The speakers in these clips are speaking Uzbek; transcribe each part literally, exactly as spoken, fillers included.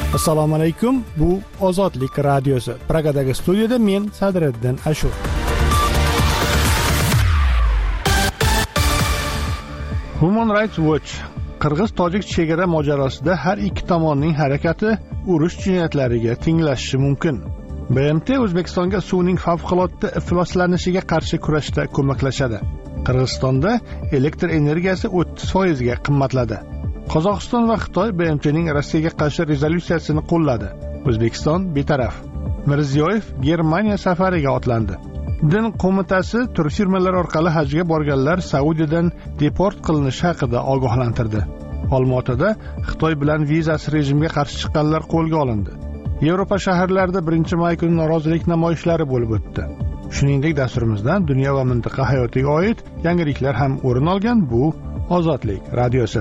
Assalomu alaykum. Bu Ozodlik radiosi. Pragadagi studiyada men Sadriddin Ashur. Human Rights Watch Qirg'iz-tojik chegara mojarosida har ikki tomonning harakati urush jinoyatlariga tenglashishi mumkin. B M T O'zbekistonga suvning favqulodda ifloslanishiga qarshi kurashda ko'maklashadi. Qirg'izistonda elektr energiyasi o'ttiz foiz ga qimmatladi. Qozog'iston va Xitoy B M T'ning Rossiyaga qarshi rezolyutsiyasini qo'lladi. O'zbekiston betaraf. Mirziyoyev Germaniya safariga otlandi. Din qo'mitasi turfirmalar orqali hajga borganlar Saudiyadan deport qilinishi haqida ogohlantirdi. Olmaotada Xitoy bilan vizasiz rejimga qarshi chiqqanlar qo'lga olindi. Yevropa shaharlarida birinchi may kuni norozilik namoyishlari bo'lib o'tdi. Shuningdek, dasturimizdan dunyo va mintaqa hayotiga oid yangiliklar ham o'rin olgan. Bu Ozodlik radiosi.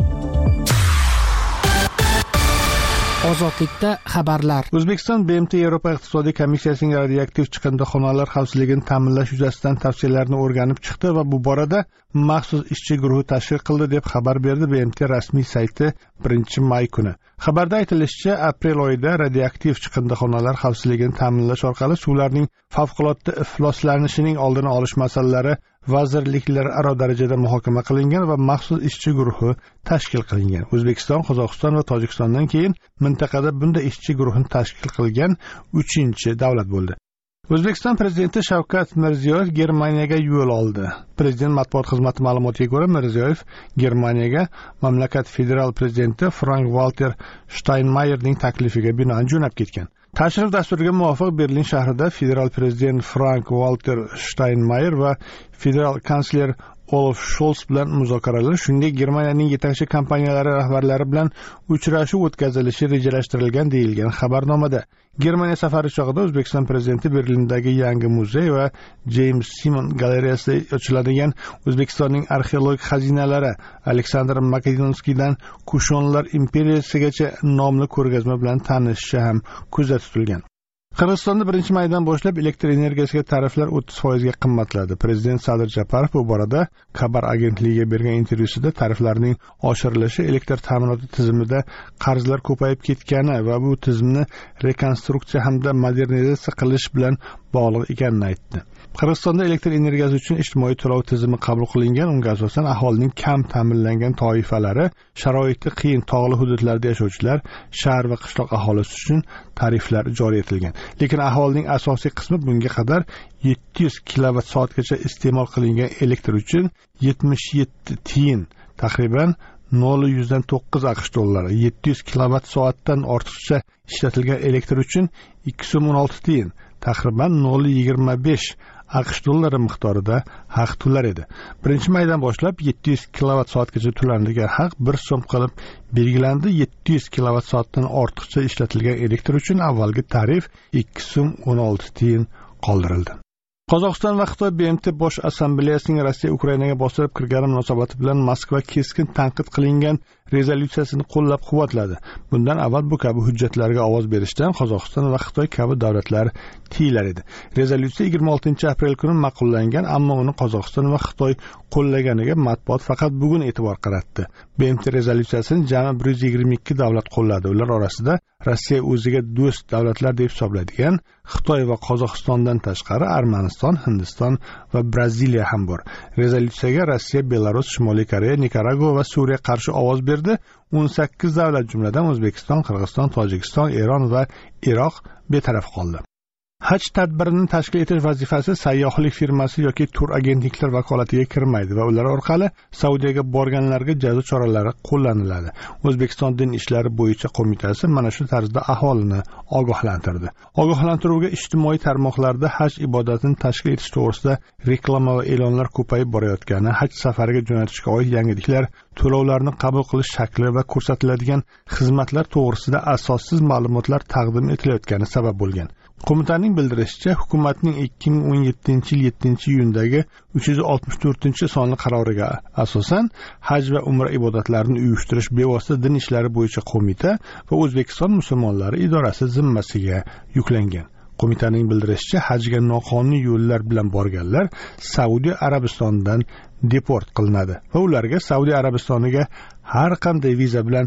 Ozodlikda xabarlar. O'zbekiston B M T Yevropa iqtisodiy komissiyasining radioaktiv chiqindixonalar xavfsizligini ta'minlash yuzasidan tavsiyalarni o'rganib chiqdi va bu borada maxsus ishchi guruhi tashkil qildi deb xabar berdi B M T rasmiy sayti birinchi may kuni. Xabarda aytilishicha, aprel oyida radioaktiv chiqindixonalar xavfsizligini ta'minlash orqali suvlarning favqulodda ifloslanishining oldini olish masalalari vazirliklararo darajada muhokama qilingan va maxsus ishchi guruhi tashkil qilingan. O'zbekiston, Qozog'iston va Tojikistondan keyin mintaqada bunday ishchi guruhini tashkil qilgan uchinchi davlat bo'ldi. O'zbekiston prezidenti Shavkat Mirziyoyev Germaniyaga yo'l oldi. Prezident matbuot xizmati ma'lumotiga ko'ra, Mirziyoyev Germaniyaga mamlakat federal prezidenti Frank-Walter Steinmeierning taklifiga binoan jo'nab ketgan. Tashrif dasturiga muvofiq Berlin shahrida federal prezident Frank-Walter Steinmeier va federal kansler Olaf Scholz bilan muzokaralar, shuningdek Germaniyaning yetakchi kompaniyalari rahbarlari bilan uchrashuv o'tkazilishi rejalashtirilgan deyilgan xabarnomada. Germaniya safari chog'ida O'zbekiston prezidenti Berlindagi yangi muzey va James Simon galereyasida ochiladigan O'zbekistonning arxeologik xazinalari Aleksandr Makedonskiydan Kushonlar imperiyasigacha nomli ko'rgazma bilan tanishishi ham ko'zda tutilgan. Qirg'izistonda birinchi maydan boshlab elektr energiyasiga tariflar o'ttiz foiz ga qimmatladi. Prezident Sadir Japarov bu borada Xabar agentligiga bergan intervyusida tariflarning oshirilishi elektr ta'minoti tizimida qarzlar ko'payib ketgani va bu tizimni rekonstruksiya hamda modernizatsiya qilish bilan bog'liq ekanini aytdi. Qirg'izistonda elektr energiyasi uchun ijtimoiy to'lov tizimi qabul qilingan. Unga asosan aholining kam ta'minlangan toifalari, sharoiti qiyin tog'li hududlarda yashovchilar, shahar va qishloq aholisi uchun tariflar joriy etilgan. Lekin aholining asosiy qismi bunga qadar yetti yuz kilovat soatgacha iste'mol qilingan elektr uchun yetmish yetti tiyin, taxriban nol yuzdan to'qqiz AQSh dollari, yetti yuz kilovat soatdan ortiqcha ishlatilgan elektr uchun ikki so'm o'n olti tiyin, taxriban nol yigirma besh AQSh dollari miqdorida haq to'lar edi. Birinchi maydan boshlab yetti yuz kilovat soatgacha to'lanadigan haq bir so'm qilib belgilandi. yetti yuz kilovat soatdan ortiqcha ishlatilgan elektr uchun avvalgi tarif ikki so'm o'n olti tiyin qoldirildi. Qozog'iston va Xitoy B M T bosh assambleyasining Rossiya Ukrainaga bostirib kirgani munosabati bilan Moskva keskin tanqid qilingan rezolyutsiyasini qo'llab-quvvatladi. Bundan avval bu kabi hujjatlarga ovoz berishdan Qozog'iston va Xitoy kabi davlatlar tiyilar edi. Rezolyutsiya yigirma oltinchi aprel kuni ma'qullangan, ammo uni Qozog'iston va Xitoy qo'llaganiga matbuot faqat bugun e'tibor qaratdi. B M T rezolyutsiyasini jami bir yuz yigirma ikki davlat qo'lladi. Ular orasida Rossiya o'ziga do'st davlatlar deb hisoblaydigan Xitoy va Qozog'istondan tashqari Armaniston, Hindiston va Braziliya ham bor. Rezolyutsiyaga Rossiya, Belarus, Shimoliy Koreya, Nikaragua va Suriya qarshi ovoz berdi. o'n sakkiz davlat, jumladan O'zbekiston, Qirg'iziston, Tojikiston, Eron va Iroq betaraf qoldi. Haj tadbirini tashkil etish vazifasi sayyohlik firmasi yoki tur agentliklar vakolatiga kirmaydi va ular orqali Saudiyaga borganlarga jazo choralari qo'llaniladi. O'zbekiston din ishlari bo'yicha qo'mitasi mana shu tarzda aholini ogohlantirdi. Ogohlantiruvga ijtimoiy tarmoqlarda haj ibodatini tashkil etish to'g'risida reklama va e'lonlar ko'payib borayotgani, haj safariga jo'natishga oid yangiliklar, to'lovlarni qabul qilish shakli va ko'rsatiladigan xizmatlar to'g'risida asossiz ma'lumotlar taqdim etilayotgani sabab bo'lgan. Qo'mitaning bildirishicha, hukumatning ikki ming o'n yettinchi yil yettinchi iyundagi uch yuz oltmish to'rtinchi sonli qaroriga asosan haj va umra ibodatlarini uyushtirish bevosita din ishlari bo'yicha qo'mita va O'zbekiston musulmonlari idorasi zimmasiga yuklangan. Qo'mitaning bildirishicha, hajga noqonuniy yo'llar bilan borganlar Saudiya Arabistonidan deport qilinadi va ularga Saudiya Arabistoniga har qanday viza bilan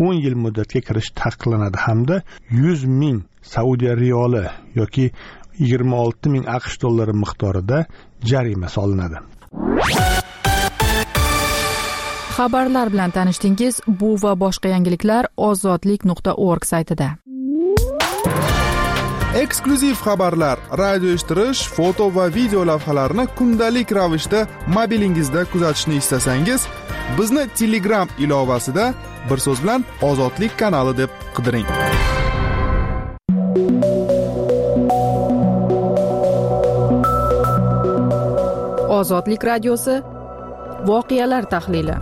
o'n yil muddatga kirish taqiqlanadi hamda yuz ming Saudiya riyoli yoki yigirma olti ming AQSh dollari miqdorida jarima solinadi. Xabarlar bilan tanishdingiz. Bu va boshqa yangiliklar ozodlik nuqta org saytida. Eksklyuziv xabarlar, radio eshittirish, foto va video lavhalarni kundalik ravishda mobilingizda kuzatishni istasangiz, bizni Telegram ilovasida bir so'z bilan Ozodlik kanali deb qidiring. Ozodlik radiosi voqealar tahlili.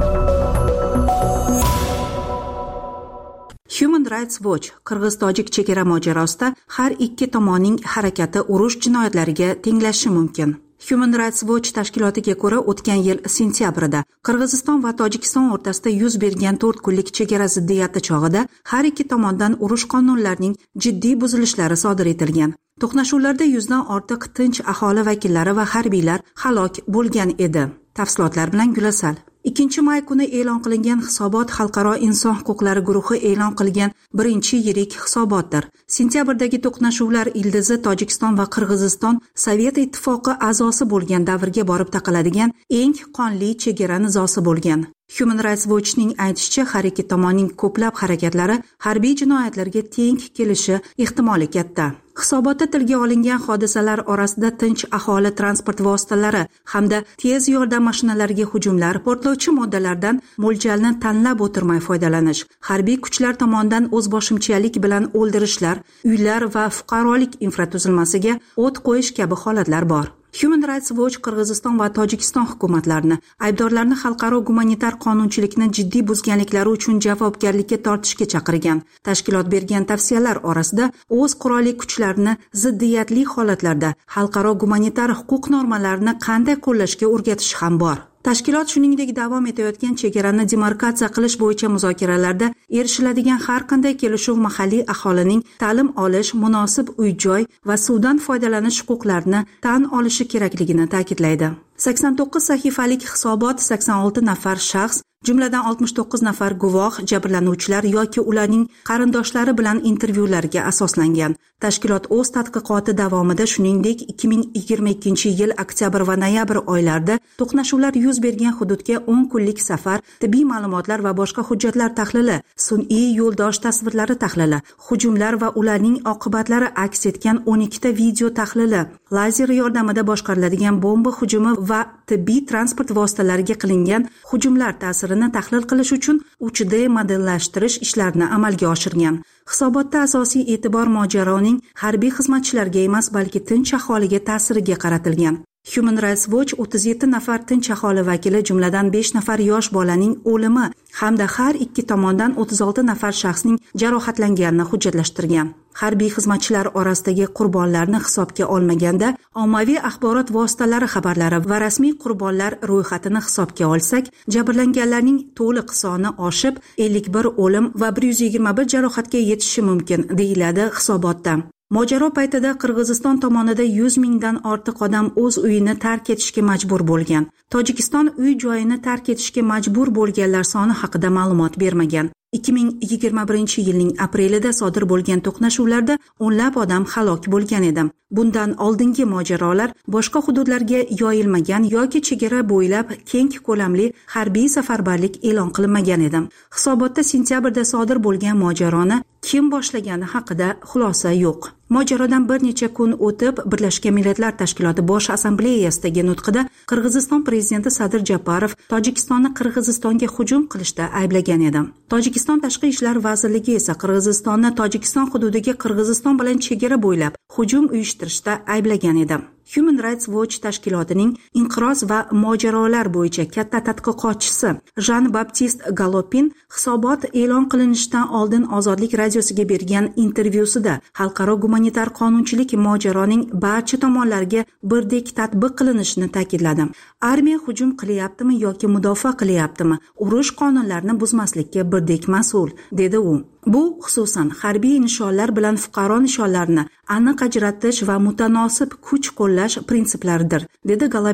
Human Rights Watch Qirg'iz-tojik chegara mojarosida har ikki tomonning harakati urush jinoyatlariga tenglashishi mumkin. Human Rights Watch tashkilotiga ko'ra, o'tgan yil sentyabrida Qirg'iziston va Tojikiston o'rtasida yuz bergan to'rt kunlik chegara ziddiyati chog'ida har ikki tomondan urush qonunlarining jiddiy buzilishlari sodir etilgan. To'qnashuvlarda yuzdan ortiq tinch aholi vakillari va harbiylar halok bo'lgan edi. Tafsilotlar bilan Gulasal. ikkinchi may kuni e'lon qilingan hisobot Xalqaro inson huquqlari guruhi e'lon qilgan birinchi yirik hisobotdir. Sentyabrdagi to'qnashuvlar ildizi Tojikiston va Qirg'iziston Sovet ittifoqi a'zosi bo'lgan davrga borib taqaladigan eng qonli chegara nizosi bo'lgan. Human Rights Watch'ning aytishicha, har ikki tomonning ko'plab harakatlari harbiy jinoyatlarga teng kelishi ehtimoli katta. Hisobotda tilga olingan hodisalar orasida tinch aholi transport vositalari hamda tez yordam mashinalariga hujumlar, portlovchi moddalardan mo'ljalni tanlab o'tirmay foydalanish, harbiy kuchlar tomonidan o'zboshimchalik bilan o'ldirishlar, uylar va fuqarolik infratuzilmasiga o't qo'yish kabi holatlar bor. Human Rights Watch Qirg'iziston va Tojikiston hukumatlarini aybdorlarni xalqaro gumanitar qonunchilikni jiddiy buzganliklari uchun javobgarlikka tortishga chaqirgan. Tashkilot bergan tavsiyalar orasida o'z qurolli kuchlarini ziddiyatli holatlarda xalqaro gumanitar huquq normalarini qanday qo'llashga o'rgatish ham bor. Tashkilot shuningdek davom etayotgan chegarani demarkatsiya qilish bo'yicha muzokaralarda erishiladigan har qanday kelishuv mahalliy aholining ta'lim olish, munosib uy-joy va suvdan foydalanish huquqlarini tan olishi kerakligini ta'kidlaydi. sakson to'qqiz sahifalik hisobot sakson olti nafar shaxs, jumladan oltmish to'qqiz nafar guvoh, jabrlanuvchilar yoki ularning qarindoshlari bilan intervyularga asoslangan. Tashkilot o'z tadqiqoti davomida shuningdek ikki ming yigirma ikkinchi yil oktyabr va noyabr oylarida to'qnashuvlar yuz bergan hududga o'n kunlik safar, tibbiy ma'lumotlar va boshqa hujjatlar tahlili, sun'iy yo'ldosh tasvirlari tahlili, hujumlar va ularning oqibatlari aks etgan o'n ikkita video tahlili, lazer yordamida boshqariladigan bomba hujumi va tibbiy transport vositalariga qilingan hujumlar ta'sirini tahlil qilish uchun uch D modellashtirish ishlarini amalga oshirgan. Hisobotda asosiy e'tibor mojaroning harbiy xizmatchilarga emas, balki tinch aholiga ta'siriga qaratilgan. Human Rights Watch o'ttiz yetti nafar tinch aholi vakili, jumladan besh nafar yosh bolaning o'limi hamda har ikki tomondan o'ttiz olti nafar shaxsning jarohatlanganini hujjatlashtirgan. Harbiy xizmatchilar orasidagi qurbonlarni hisobga olmaganda, ommaviy axborot vositalari xabarlari va rasmiy qurbonlar ro'yxatini hisobga olsak, jabrlanganlarning to'liq soni oshib, ellik bir o'lim va bir yuz yigirma bir jarohatga yetishi mumkin, deyiladi hisobotda. Mojaro paytida Qirg'iziston tomonida yuz mingdan ortiq odam o'z uyini tark etishga majbur bo'lgan. Tojikiston uy joyini tark etishga majbur bo'lganlar soni haqida ma'lumot bermagan. ikki ming yigirma birinchi yilning aprelida sodir bo'lgan to'qnashuvlarda o'nlab odam halok bo'lgan edi. Bundan oldingi mojarolar boshqa hududlarga yoyilmagan yoki chegara bo'ylab keng ko'lamli harbiy safarbarlik e'lon qilinmagan edi. Hisobotda sentyabrda sodir bo'lgan mojaroni kim boshlagani haqida xulosa yo'q. Mojarodan bir necha kun o'tib, Birlashgan Millatlar Tashkiloti Bosh Assambleyasidagi nutqida Qirg'iziston prezidenti Sadir Japarov Tojikistonni Qirg'izistonga hujum qilishda ayblagan edi. Tojikiston Tashqi ishlar vazirligi esa Qirg'izistonni Tojikiston hududiga Qirg'iziston bilan chegara bo'ylab hujum uyushtirishda ayblagan edi. Human Rights Watch tashkilotining inqiroz va mojarolar bo'yicha katta tadqiqotchisi Jean-Baptiste Galopin hisobot e'lon qilinishidan oldin Ozodlik radiosiga bergan intervyusida xalqaro gumanitar qonunchilik mojaroning barcha tomonlarga birdek tatbiq qilinishini ta'kidladi. Armiya hujum qilyaptimi yoki mudofaa qilyaptimi, urush qonunlarini buzmaslikka birdek mas'ul, dedi u. Bu xususan harbiy nishonlar bilan fuqaro nishonlarini aniq ajratish va mutanosib kuch qo'llash prinsiplaridir, dedi Galopin.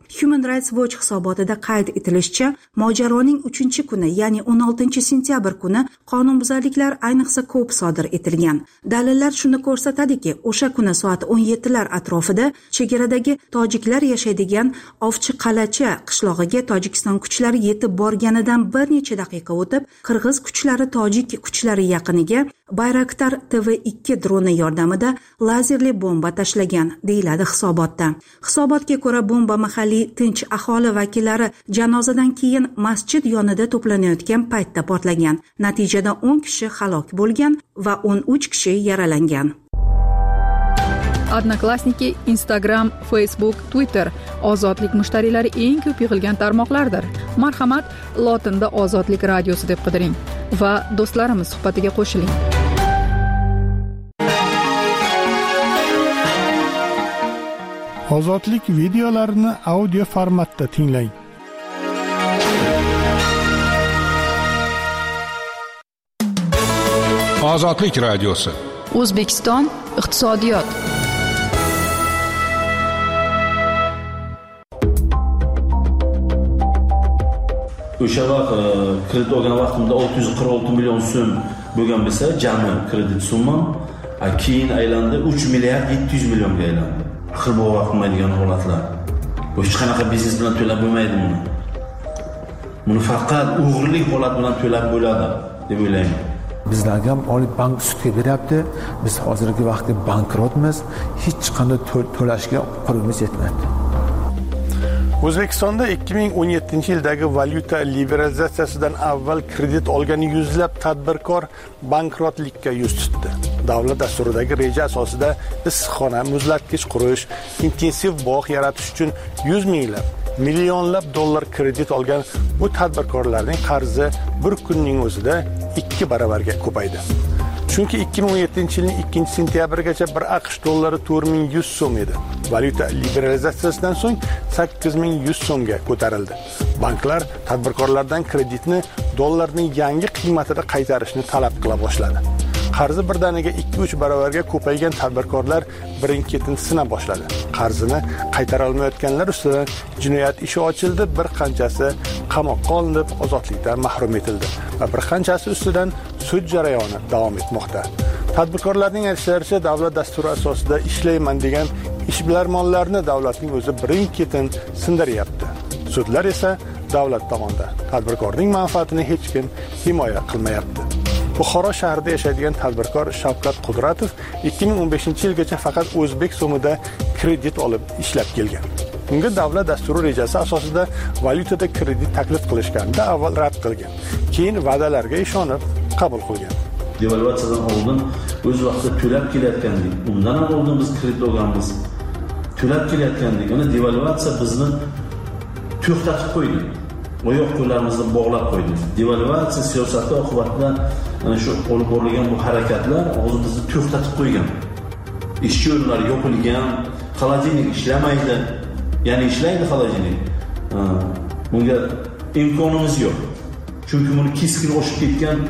Human Rights Watch hisobotida qayd etilishicha, mojaroning uchinchi kuni, ya'ni o'n oltinchi sentyabr kuni qonunbuzarliklar ayniqsa ko'p sodir etilgan. Dalillar shuni ko'rsatadiki, o'sha kuni soat o'n yettilar atrofida chegaradagi tojiklar yashaydigan Ovchi Qalacha qishlog'iga Tojikiston kuchlari yetib borganidan bir necha daqiqa o'tib, qirg'iz kuchlari tojik kuchlari yaqiniga Bayraktar T V ikki droni yordamida lazerli bomba tashlagan, deyiladi hisobotda. Hisobotga ko'ra, bomba mahalliy tinch aholi vakillari janozadan keyin masjid yonida to'planayotgan paytda portlagan. Natijada o'n kishi halok bo'lgan va o'n uch kishi yaralangan. Odnoklassniki, Instagram, Facebook, Twitter ozodlik mushtariylari eng ko'p yig'ilgan tarmoqlardir. Marhamat, lotinda Ozodlik radiosi deb qidiring va do'stlarimiz suhbatiga qo'shiling. Ozodlik videolarini audio formatda tinglang. Ozodlik radiosi. O'zbekiston iqtisodiyot. O'sha vaqt kredit olgan vaqtimda olti yuz qirq olti million so'm bo'lgan bo'lsa, jami kredit summam keyin aylandi uch milliard yetti yuz millionga aylandi. Axir bu vaqtmaydigan holatlar. Bu hech qanaqa biznes bilan to'lab bo'lmaydi buni. Buni faqat o'g'irlik holat bilan to'lab bo'ladi deb o'ylayman. Bizlarga ham Oliy bank sudga beryapti. Biz hozirgi vaqtda bankrotmiz. Hech qanday to'lashga qurimiz yetmayapti. O'zbekistonda ikki ming o'n yettinchi yildagi valyuta liberalizatsiyasidan avval kredit olgan yuzlab tadbirkor bankrotlikka yuz tutdi. Davlat dasturidagi reja asosida issiqxona, muzlatkich qurish, intensiv bog' yaratish uchun yuz minglab, millionlab dollar kredit olgan bu tadbirkorlarning qarzi bir kunning o'zida ikki baravarga ko'paydi. Chunki ikki ming o'n yettinchi yilning ikkinchi sentyabrigacha bir AQSh dollari to'rt ming yuz so'm edi. Valyuta liberalizatsiyasidan so'ng sakkiz ming yuz so'mga ko'tarildi. Banklar tadbirkorlardan kreditni dollarning yangi qiymatida qaytarishni talab qila boshladi. Qarzi birdaniga ikki uch baravarga ko'paygan tadbirkorlar birin-ketin sina boshladi. Qarzini qaytara olmayotganlar ustidan jinoyat ishi ochildi, bir qanchasi qamoqqa olinib, ozodlikdan mahrum etildi va bir qanchasi ustidan sud jarayoni davom etmoqda. Tadbirkorlarning aytishlaricha, davlat dasturi asosida ishlayman degan ishbilarmonlarni davlatning o'zi birin-ketin sindiryapti. Sudlar esa davlat tomonidan tadbirkorning manfaatini hech kim himoya qilmayapti. Buxoro shahrida yashaydigan tadbirkor Shavkat Qudratov ikki ming o'n beshinchi yilgacha faqat o'zbek so'mida kredit olib ishlab kelgan. Unga davlat dasturi rejasi asosida valyutada kredit taklif qilishganda avval rad qilgan, keyin va'dalarga ishonib qabul qilgan. Devalvatsiyadan oldin o'z vaqtida to'lab kelayotgandik. Undan ham oldin biz kredit olganmiz. To'lab kelayotgandik. Ana devalvatsiya bizni to'xtatib qo'ydi. Oyoq qo'llarimizni bog'lab qo'ydi. Devalvatsiya siyosati oqibatida ana shu olib borilgan bu harakatlar hozir bizni to'xtatib qo'ygan. Ish o'rinlari yopilgan, xolodilnik ishlamaydi. Ya'ni ishlaydi xolodilnik. Bunga imkonimiz yo'q. Chunki buni keskin oshib ketgan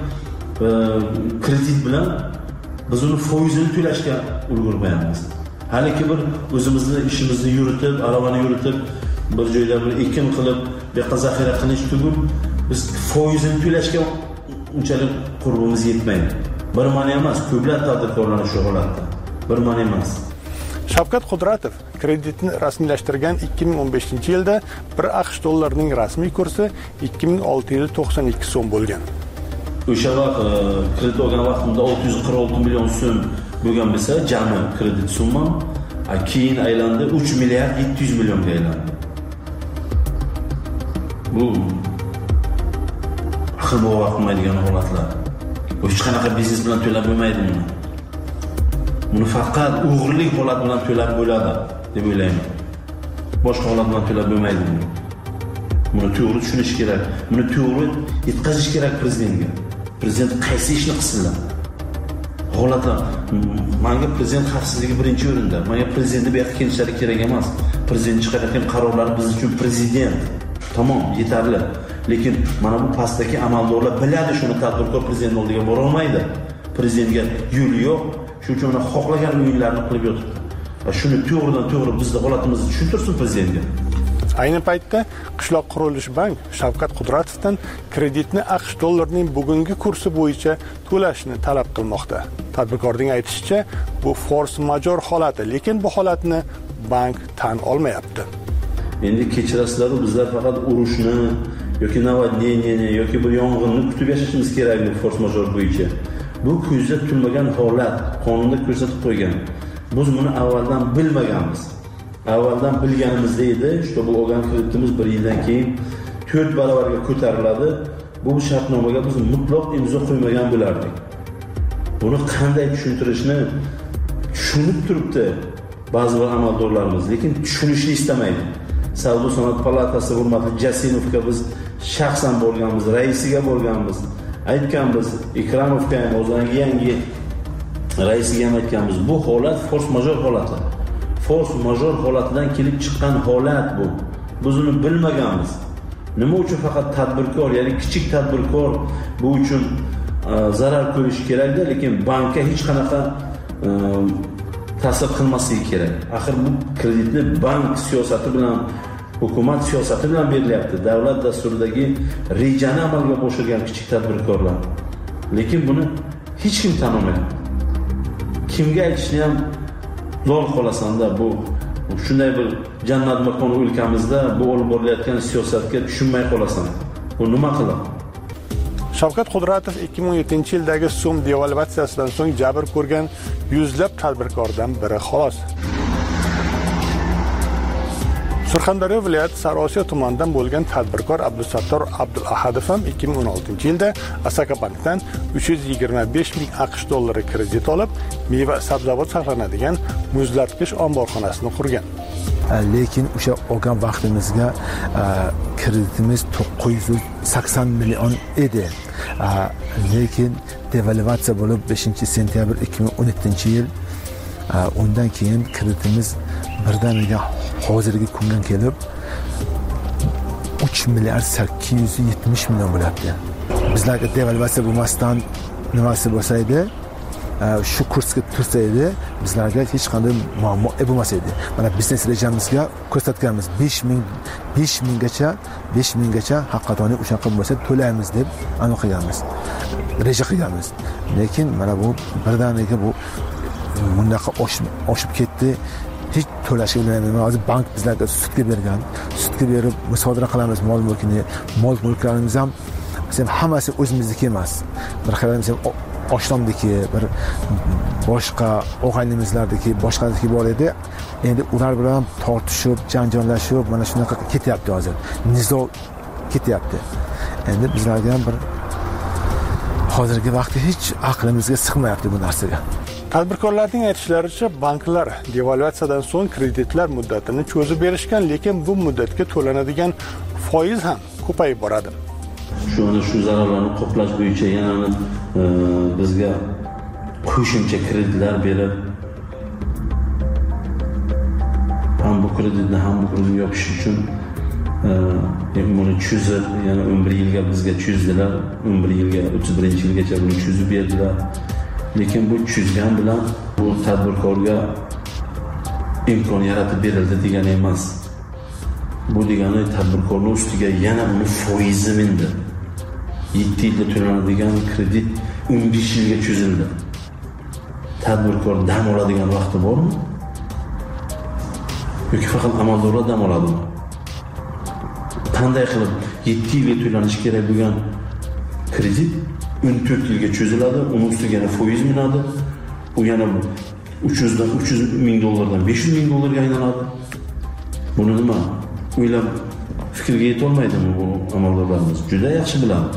kredit bilan biz uni foizini to'lashga ulgurmayapmiz. Haliki bir o'zimizni ishimizni yuritib, aravani yuritib, bir joyda bir ekin qilib, bu yoqqa zaxira qilish tugul biz foizini to'lashga unchalik qurbimiz yetmaydi. Bir mana emas, ko'plab tadbirkorlar shu holatda. Bir mana emas. Shavkat Qudratov kreditni rasmiylashtirgan ikki ming o'n beshinchi yilda bir AQSh dollarining rasmiy kursi ikki ming olti yuz to'qson ikki so'm bo'lgan. O'sha vaqt kredit olgan vaqtimda olti yuz qirq olti million so'm bo'lgan bo'lsa, jami kredit summam keyin aylandi uch milliard yetti yuz millionga aylandi. Bu axir bu vaqtmaydigan holatlar. Bu hech qanaqa biznes bilan to'lab bo'lmaydi buni. Buni faqat o'g'irlik holat bilan to'lab bo'ladi deb o'ylayman. Boshqa holat bilan to'lab bo'lmaydi buni. Buni to'g'ri tushunish kerak. Buni to'g'ri yetkazish kerak prezidentga. Prezident qaysi ishni qilsinlar? Holatlar, menga prezident xavfsizligi birinchi o'rinda. Menga prezidentni bu yoqqa kelishlari kerak emas. Prezident chiqarayotgan qarorlari biz uchun prezident. Tamom, yetarli. Lekin mana bu pastdagi amaldorlar biladi shuni, tadbirkor prezident oldiga bora olmaydi. Prezidentga yo'l yo'q. Shuning uchun xohlagan o'yinlarni qilib yotibdi. Va shuni to'g'ridan to'g'ri bizning holatimizni tushuntirsin prezidentga. Ayni paytda Qishloq qurilish bank Shavkat Qudratovdan kreditni AQSh dollarining bugungi kursi bo'yicha to'lashni talab qilmoqda. Tadbirkorning aytishicha, bu force majeure holati, lekin bu holatni bank tan olmayapti. Endi kechirasizlar, bizlar faqat urushni yoki наводнение yoki bir yong'inni kutib yashashimiz kerak bu force majeure bo'yicha. Bu ko'zda tutilmagan holat, qonunda ko'rsatib qo'ygan. Biz buni avvaldan bilmaganmiz. Avvaldan bilganimizda edi, shu bu olgan kreditimiz bir yildan keyin to'rt barobarga ko'tariladi. Bu shartnomaga biz mutlaq imzo qo'ymagan bo'lardik. Buni qanday tushuntirishni tushunib turibdi ba'zi bir amaldorlarimiz, lekin tushunishni istamaydi. Savdo sanoat palatasi hurmatli Jasimovga biz shaxsan bo'lganmiz, raisiga bo'lganmiz, aytganmiz, Ikramovga ham o'zining yangi raisiga ham aytganmiz. Bu holat force majeure holati. Force majeure holatidan kelib chiqqan holat bu. Biz uni bilmaganmiz. Nima uchun faqat tadbirkor, ya'ni kichik tadbirkor bu uchun zarar ko'rish kerak-da, lekin bankka hech qanaqa ta'sir qilmasligi kerak. Axir bu kreditni bank siyosati bilan, hukumat siyosati bilan berilyapti. Davlat dasturidagi rejani amalga oshirgan kichik tadbirkorlar. Lekin buni hech kim tan olmayapti. Kimga aytishni ham lol qolasanda, bu shunday bir jannat makon o'lkamizda bu olib borilayotgan siyosatga tushunmay qolasan. Bu nima qiladi? Shavkat Qudratov ikki ming o'n yettinchi yildagi so'm devalvatsiyasidan so'ng jabr ko'rgan yuzlab tadbirkordan biri xolos. Surxondaryo viloyati Sariosiyo tumanidan bo'lgan tadbirkor Abdusattor Abdulahadov ham ikki ming o'n oltinchi yilda Asaka bankdan uch yuz yigirma besh ming AQSh dollari kredit olib, meva sabzavot saqlanadigan muzlatgich omborxonasini qurgan. Lekin o'sha olgan vaqtimizga kreditimiz to'qqiz yuz sakson million edi. Lekin devalvatsiya bo'lib beshinchi sentyabr ikki ming o'n yettinchi yil, undan keyin kreditimiz birdaniga hozirgi kunga kelib uch milliard sakkiz yuz yetmish million bo'lyapti. Bizlarga devalvatsiya bo'lmasdan nimasi bo'lsa edi, shu kursga tursa edi, bizlarga hech qanday muammo bo'lmas edi. Mana biznes rejamizga ko'rsatganmiz besh ming besh minggacha besh minggacha haqiqatan o'sha bo'lsa to'laymiz deb aniq qilganmiz. Reja qilganmiz. Lekin mana bu birdaniga bu bundaqa oshib ketdi. Hech to'lashga bo'lmaydi. Hozir bank bizlarga sutga bergan, sutga berib musodara qilamiz mol mulkini, mol mulklarimiz ham sen hammasi o'zimizniki emas. Bir xayrimiz oshnomdiki, bir boshqa o'g'aynimizlardagi, boshqalarniki bor edi. Endi ular bilan tortishib, janjallashib, mana shunaqa ketyapti hozir. Nizo ketyapti. Endi bizlarga ham bir hozirgi vaqtda hech aqlimizga sig'mayapti bu narsaga. Tadbirkorlarning aytishlaricha, banklar devalvatsiyadan so'ng kreditlar muddatini cho'zib berishgan, lekin bu muddatga to'lanadigan foiz ham ko'payib boradi. Shu ana shu zararlarni qoplash bo'yicha yana e, bizga qo'shimcha kreditlar berib, ham bu kreditni ham bu kreditni yopish uchun e, buni cho'zib, yana o'n bir yilga bizga cho'zdilar, o'n bir yilga, o'ttiz birinchi yilgacha buni cho'zib berdilar. Lekin bu cho'zgan bilan bu tadbirkorga imkon yaratib berildi degani emas. Bu degani tadbirkorning ustiga yana uni foizi mindi. yetti yilda to'lanadigan kredit o'n besh yilga cho'zildi. Tadbirkor dam oladigan vaqti bormi? Yoki faqat amaldorlar dam oladimi? Qanday qilib yetti yilga to'lanishi kerak bo'lgan kredit o'n to'rt yilga cho'ziladi, uning ustiga yana foiz minadi. U yana uch yuz dan uch yuz ming dollardan besh yuz ming dollarga aylanadi. Buni nima? O'ylab fikrga yeta olmaydimi bu amaldorlarimiz? Juda yaxshi biladi.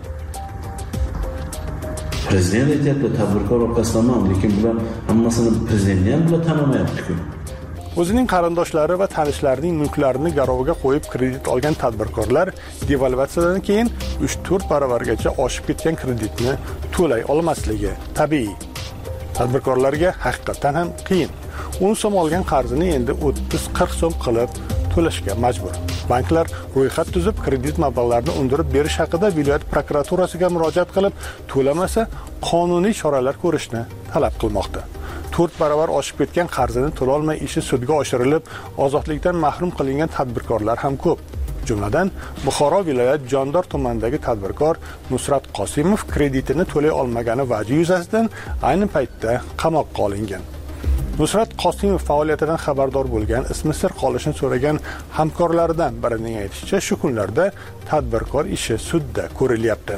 Prezident aytayapti, tadbirkor orqasidan, lekin bular hammasini prezidentni ham bular tan olmayapti-ku. O'zining qarindoshlari va tanishlarining mulklarini garovga qo'yib kredit olgan tadbirkorlar devalvatsiyadan keyin uch to'rt barobargacha oshib ketgan kreditni to'lay olmasligi tabiiy. Tadbirkorlarga haqiqatan ham qiyin. o'n so'm olgan qarzini endi o'ttiz qirq so'm qilib to'lashga majbur. Banklar ro'yxat tuzib kredit mablag'larini undirib berish haqida viloyat prokuraturasiga murojaat qilib, to'lamasa qonuniy choralar ko'rishni talab qilmoqda. to'rt barobar oshib ketgan qarzini to'lolmay ishi sudga oshirilib, ozodlikdan mahrum qilingan tadbirkorlar ham ko'p. Jumladan, Buxoro viloyat Jondor tumanidagi tadbirkor Nusrat Qosimov kreditini to'lay olmagani vajhi yuzasidan ayni paytda qamoqqa olingan. Nusrat Qosimov faoliyatidan xabardor bo'lgan, ismi sir qolishini so'ragan hamkorlaridan birining aytishicha, shu kunlarda tadbirkor ishi sudda ko'rilyapti.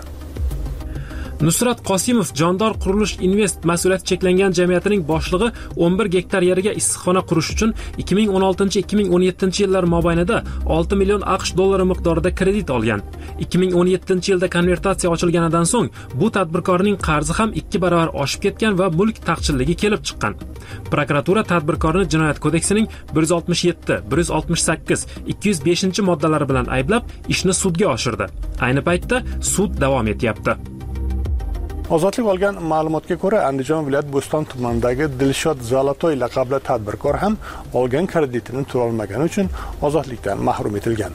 Nusrat Qosimov Jondor Qurilish Invest mas'uliyati cheklangan jamiyatining boshlig'i o'n bir gektar yeriga issiqxona qurish uchun ikki ming o'n oltinchi ikki ming o'n yettinchi yillar mobaynida olti million AQSh dollari miqdorida kredit olgan. ikki ming o'n yettinchi yilda konvertatsiya ochilganidan so'ng bu tadbirkorning qarzi ham ikki barobar oshib ketgan va mulk taqchilligi kelib chiqqan. Prokuratura tadbirkorni Jinoyat kodeksining bir yuz oltmish yetti, bir yuz oltmish sakkiz, ikki yuz beshinchi moddalari bilan ayblab, ishni sudga oshirdi. Ayni paytda sud davom etyapti. Ozodlik olgan ma'lumotga ko'ra, Andijon viloyat Bo'ston tumanidagi Dilshod Zalotoy laqabli tadbirkor ham olgan kreditini to'lolmagani uchun ozodlikdan mahrum etilgan.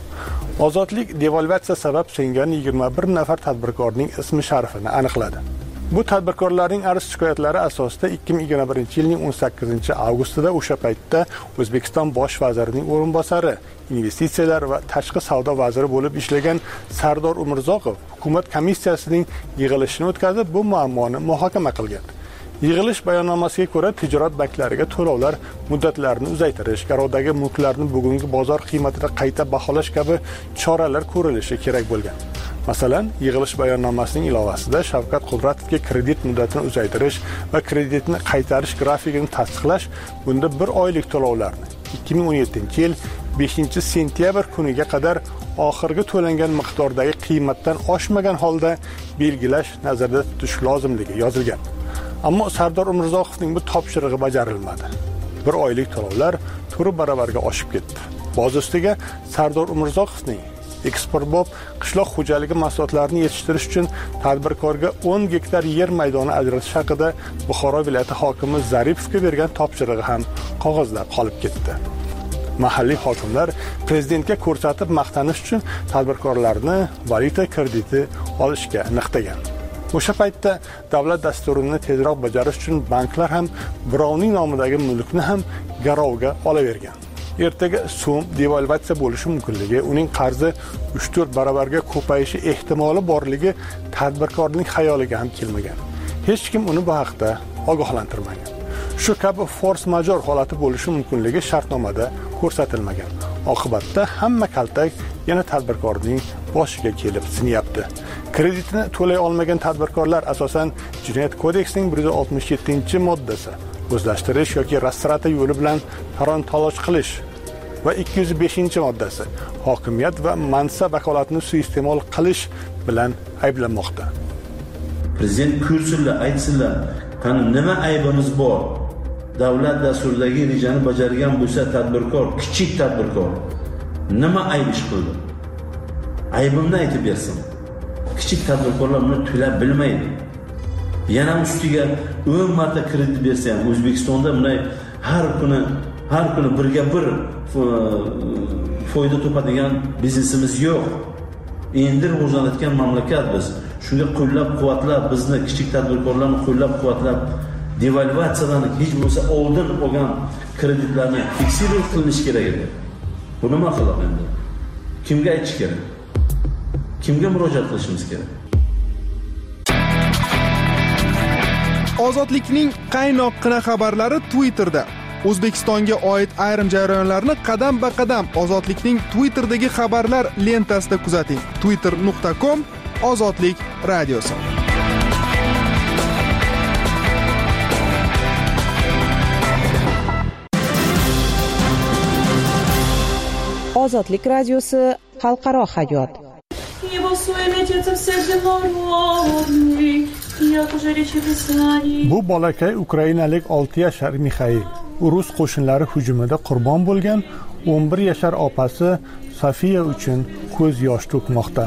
Ozodlik devalvatsiya sabab singan yigirma bir nafar tadbirkorning ismi sharifini aniqladi. Bu tadbirkorlarning arz shikoyatlari asosida ikki ming yigirma birinchi yilning o'n sakkizinchi avgustida o'sha paytda O'zbekiston bosh vazirining o'rinbosari, investitsiyalar va tashqi savdo vaziri bo'lib ishlagan Sardor Umurzoqov hukumat komissiyasining yig'ilishini o'tkazib, bu muammoni muhokama qilgan. Yig'ilish bayonnomasiga ko'ra, tijorat banklariga to'lovlar muddatlarini uzaytirish, garovdagi mulklarni bugungi bozor qiymatida qayta baholash kabi choralar ko'rilishi kerak bo'lgan. Masalan, yig'ilish bayonnomasining ilovasida Shavkat Qudratovga kredit muddatini uzaytirish va kreditni qaytarish grafikini tasdiqlash, bunda bir oylik to'lovlarni ikki ming o'n yettinchi yil beshinchi sentyabr kuniga qadar oxirgi to'langan miqdordagi qiymatdan oshmagan holda belgilash nazarda tutish lozimligi yozilgan. Ammo Sardor Umurzoqovning bu topshirig'i bajarilmadi. Bir oylik to'lovlar to'rt barobarga oshib ketdi. Boz ustiga Sardor Umurzoqovning Eksportbob qishloq xo'jaligi mahsulotlarini yetishtirish uchun tadbirkorga o'n gektar yer maydoni ajratish haqida Buxoro viloyati hokimi Zaripovga bergan topshirig'i ham qog'ozda qolib ketdi. Mahalliy hokimlar prezidentga ko'rsatib maqtanish uchun tadbirkorlarni valyuta krediti olishga niqtagan. O'sha paytda davlat dasturini tezroq bajarish uchun banklar ham birovning nomidagi mulkni ham garovga olavergan. Ertaga so'm devalvatsiya bo'lishi mumkinligi, uning qarzi uch to'rt barobarga ko'payishi ehtimoli borligi tadbirkorning xayoliga ham kelmagan. Hech kim uni bu haqda ogohlantirmagan. Shu kabi force major holati bo'lishi mumkinligi shartnomada ko'rsatilmagan. Oqibatda hamma kaltak yana tadbirkorning boshiga kelib sinyapti. Kreditini to'lay olmagan tadbirkorlar asosan Jinoyat kodeksining bir yuz oltmish yettinchi moddasi o'zlashtirish yoki rastrata yo'li bilan talon-taroj qilish va ikki yuz beshinchi moddasi hokimiyat va mansab vakolatini suiiste'mol qilish bilan ayblanmoqda. Prezident ko'rsinlar, aytsinlar, qani nima aybimiz bor? Davlat dasturidagi rejani bajargan bo'lsa tadbirkor, kichik tadbirkor nima ayb ish qildi? Aybimni aytib bersin. Kichik tadbirkorlar buni to'lab bilmaydi. Yana ustiga o'n marta kredit bersa ham O'zbekistonda bunday har kuni har kuni birga bir foyda topadigan biznesimiz yo'q. Endi rivojlanayotgan mamlakat biz. Shunga qo'llab-quvvatlab, bizni kichik tadbirkorlarni qo'llab-quvvatlab devalvatsiyadan hech bo'lsa oldin olgan kreditlarni fiksировать qilinish kerak edi. Bu nima qilib endi? Kimga aytish kerak? Kimga murojaat qilishimiz kerak? Ozodlikning qaynoqqina xabarlari Twitterda. O'zbekistonga oid ayrim jarayonlarni qadam-ba-qadam Ozodlikning Twitter'dagi xabarlar lentasida kuzating. twitter nuqta com Ozodlik radiosi. Ozodlik radiosi xalqaro hayot. Bu bolakay ukrainalik olti yashar Mixail. U rus qo'shinlari hujumida qurbon bo'lgan o'n bir yashar opasi Sofiya uchun ko'z yosh to'kmoqda.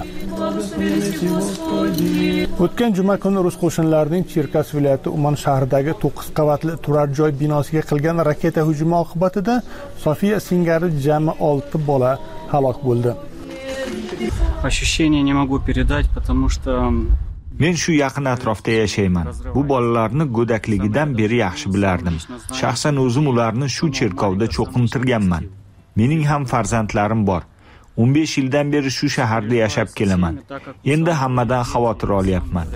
O'tgan juma kuni rus qo'shinlarining Cherkas viloyati Uman shahridagi to'qqiz qavatli turar joy binosiga qilgan raketa hujumi oqibatida Sofiya singari jami olti bola halok bo'ldi. Ощущения не могу передать, потому что Men shu yaqin atrofda yashayman. Bu bolalarni go'dakligidan beri yaxshi bilardim. Shaxsan o'zim ularni shu cherkovda cho'qintirganman. Mening ham farzandlarim bor. o'n besh yildan beri shu shaharda yashab kelaman. Endi hammadan xavotir olyapman.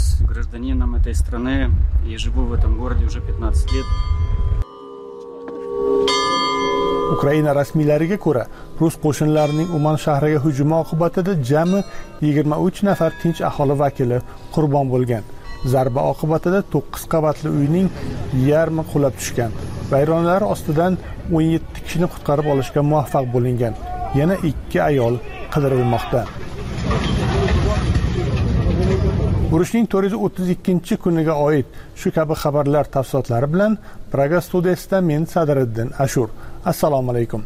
Ukraina rasmiylariga ko'ra, rus qo'shinlarining Uman shahriga hujumi oqibatida jami yigirma uch nafar tinch aholi vakili qurbon bo'lgan. Zarba oqibatida to'qqiz qavatli uyning yarmi qulab tushgan. Vayronalar ostidan o'n yetti kishini qutqarib olishga muvaffaq bo'lingan. Yana ikki ayol qidirilmoqda. Urushning to'rt yuz o'ttiz ikkinchi kuniga oid shu kabi xabarlar tafsilotlari bilan Praga studiyasida men Sadriddin Ashur. Assalomu alaykum.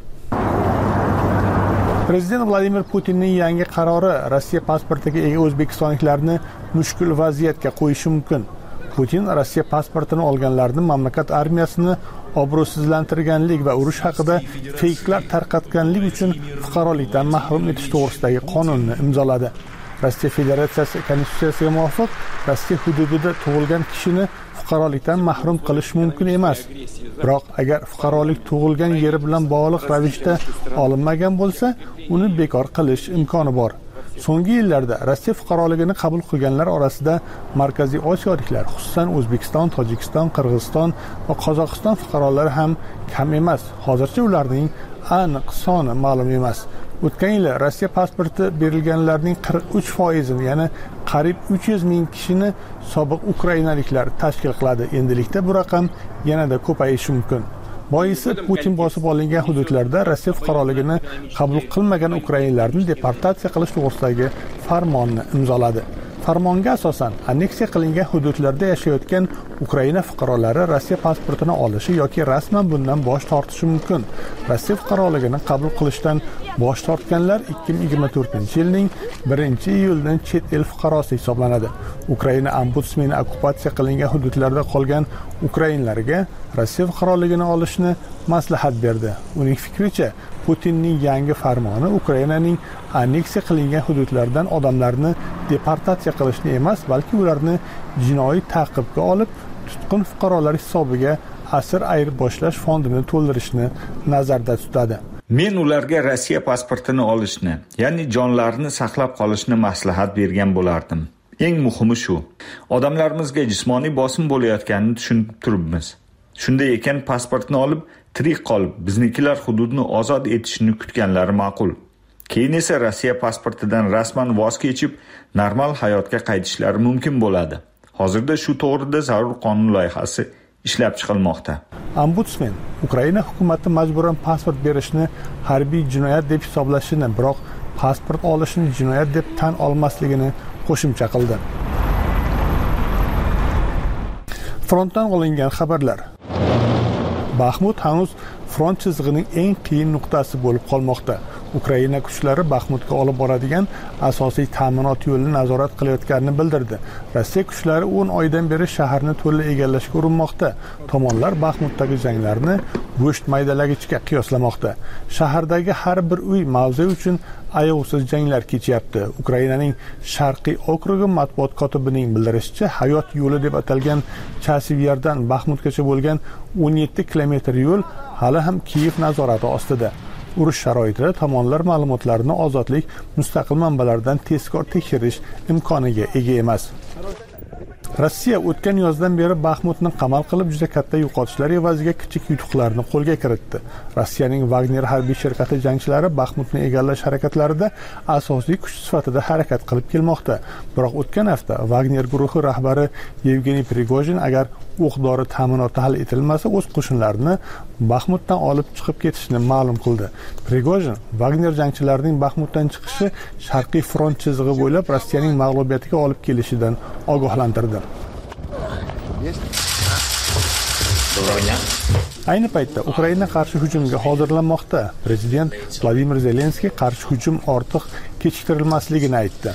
Prezident Vladimir Putinning yangi qarori Rossiya pasportiga ega o'zbekistonliklarni mushkul vaziyatga qo'yishi mumkin. Putin Rossiya pasportini olganlarni mamlakat armiyasini obro'sizlantirganlik va urush haqida feyklar tarqatganlik uchun fuqarolikdan mahrum etish to'g'risidagi qonunni imzoladi. Rossiya Federatsiyasi konstitutsiyasiga muvofiq Rossiya hududida tug'ilgan kishini fuqarolikdan mahrum qilish mumkin emas. Biroq agar fuqarolik tug'ilgan yeri bilan bog'liq ravishda olinmagan bo'lsa, uni bekor qilish imkoni bor. So'nggi yillarda Rossiya fuqaroligini qabul qilganlar orasida Markaziy Osiyoliklar, xususan O'zbekiston, Tojikiston, Qirg'iziston va Qozog'iston fuqarolari ham kam emas. Hozircha ularning aniq soni ma'lum emas. O'tgan yil Rossiya pasporti berilganlarning qirq uch foizini, ya'ni qariyb uch yuz ming kishini sobiq ukrainaliklar tashkil qiladi. Endilikda bu raqam yanada ko'payishi mumkin. Boisi Putin bosib olingan hududlarda Rossiya fuqaroligini qabul qilmagan ukrainlarni deportatsiya qilish to'g'risidagi farmonni imzoladi. Farmonga asosan anneksiya qilingan hududlarda yashayotgan Ukraina fuqarolari Rossiya pasportini olishi yoki rasman bundan bosh tortishi mumkin. Rossiya fuqaroligini qabul qilishdan bosh tortganlar ikki ming yigirma to'rtinchi yilning birinchi iyuldan chet el fuqarosi hisoblanadi. Ukraina ombudsmeni okkupatsiya qilingan hududlarda qolgan ukrainlarga Rossiya fuqaroligini olishni maslahat berdi. Uning fikricha, Putinning yangi farmoni Ukrainaning anneksiya qilingan hududlardan odamlarni deportatsiya qilishni emas, balki ularni jinoiy ta'qibga olib, tutqun fuqarolar hisobiga asir ayirboshlash fondini to'ldirishni nazarda tutadi. Men ularga Rossiya pasportini olishni, ya'ni jonlarini saqlab qolishni maslahat bergan bo'lardim. Eng muhimi shu. Odamlarimizga jismoniy bosim bo'layotganini tushunib turibmiz. Shunday ekan pasportni olib, tirik qolib, biznikilar hududni ozod etishini kutganlari ma'qul. Keyin esa Rossiya pasportidan rasman voz kechib, normal hayotga qaytishlari mumkin bo'ladi. Hozirda shu to'g'rida zarur qonun loyihasi ishlab chiqilmoqda. Ombudsman Ukraina hukumati majburan pasport berishni harbiy jinoyat deb hisoblashini, biroq pasport olishni jinoyat deb tan olmasligini qo'shimcha qildi. Frontdan olingan xabarlar. Baxmut hanuz front chizig'ining eng qiyin nuqtasi bo'lib qolmoqda. Ukraina kuchlari Baxmutga olib boradigan asosiy ta'minot yo'lini nazorat qilayotganini bildirdi. Rossiya kuchlari o'n oydan beri shaharni to'la egallashga urinmoqda. Tomonlar Baxmutdagi janglarni go'sht maydalagichga qiyoslamoqda. Shahardagi har bir uy mavze uchun ayovsiz janglar kechyapti. Ukrainaning Sharqiy okrugi matbuot kotibining bildirishicha, hayot yo'li deb atalgan Chasiviyardan Baxmutgacha bo'lgan o'n yetti kilometr yo'l hali ham Kiyev nazorati ostida. Urush sharoitida tomonlar ma'lumotlarini ozodlik mustaqil manbalardan tezkor tekshirish imkoniga ega emas. Rossiya o'tgan yozdan beri Baxmutni qamal qilib, juda katta yo'qotishlar evaziga kichik yutuqlarni qo'lga kiritdi. Rossiyaning Wagner harbiy shirkati jangchilari Baxmutni egallash harakatlarida asosiy kuch sifatida harakat qilib kelmoqda. Biroq o'tgan hafta Wagner guruhi rahbari Yevgeniy Prigojin agar o'q-dori ta'minoti hal etilmasa, o'z qo'shinlarini Baxmutdan olib chiqib ketishni ma'lum qildi. Prigojin Wagner jangchilarining Baxmutdan chiqishi Sharqiy front chizig'i bo'ylab Rossiyaning mag'lubiyatiga olib kelishidan ogohlantirdi. Ayni paytda Ukraina qarshi hujumga hozirlanmoqda. Prezident Vladimir Zelenskiy qarshi hujum ortiq kechiktirilmasligini aytdi.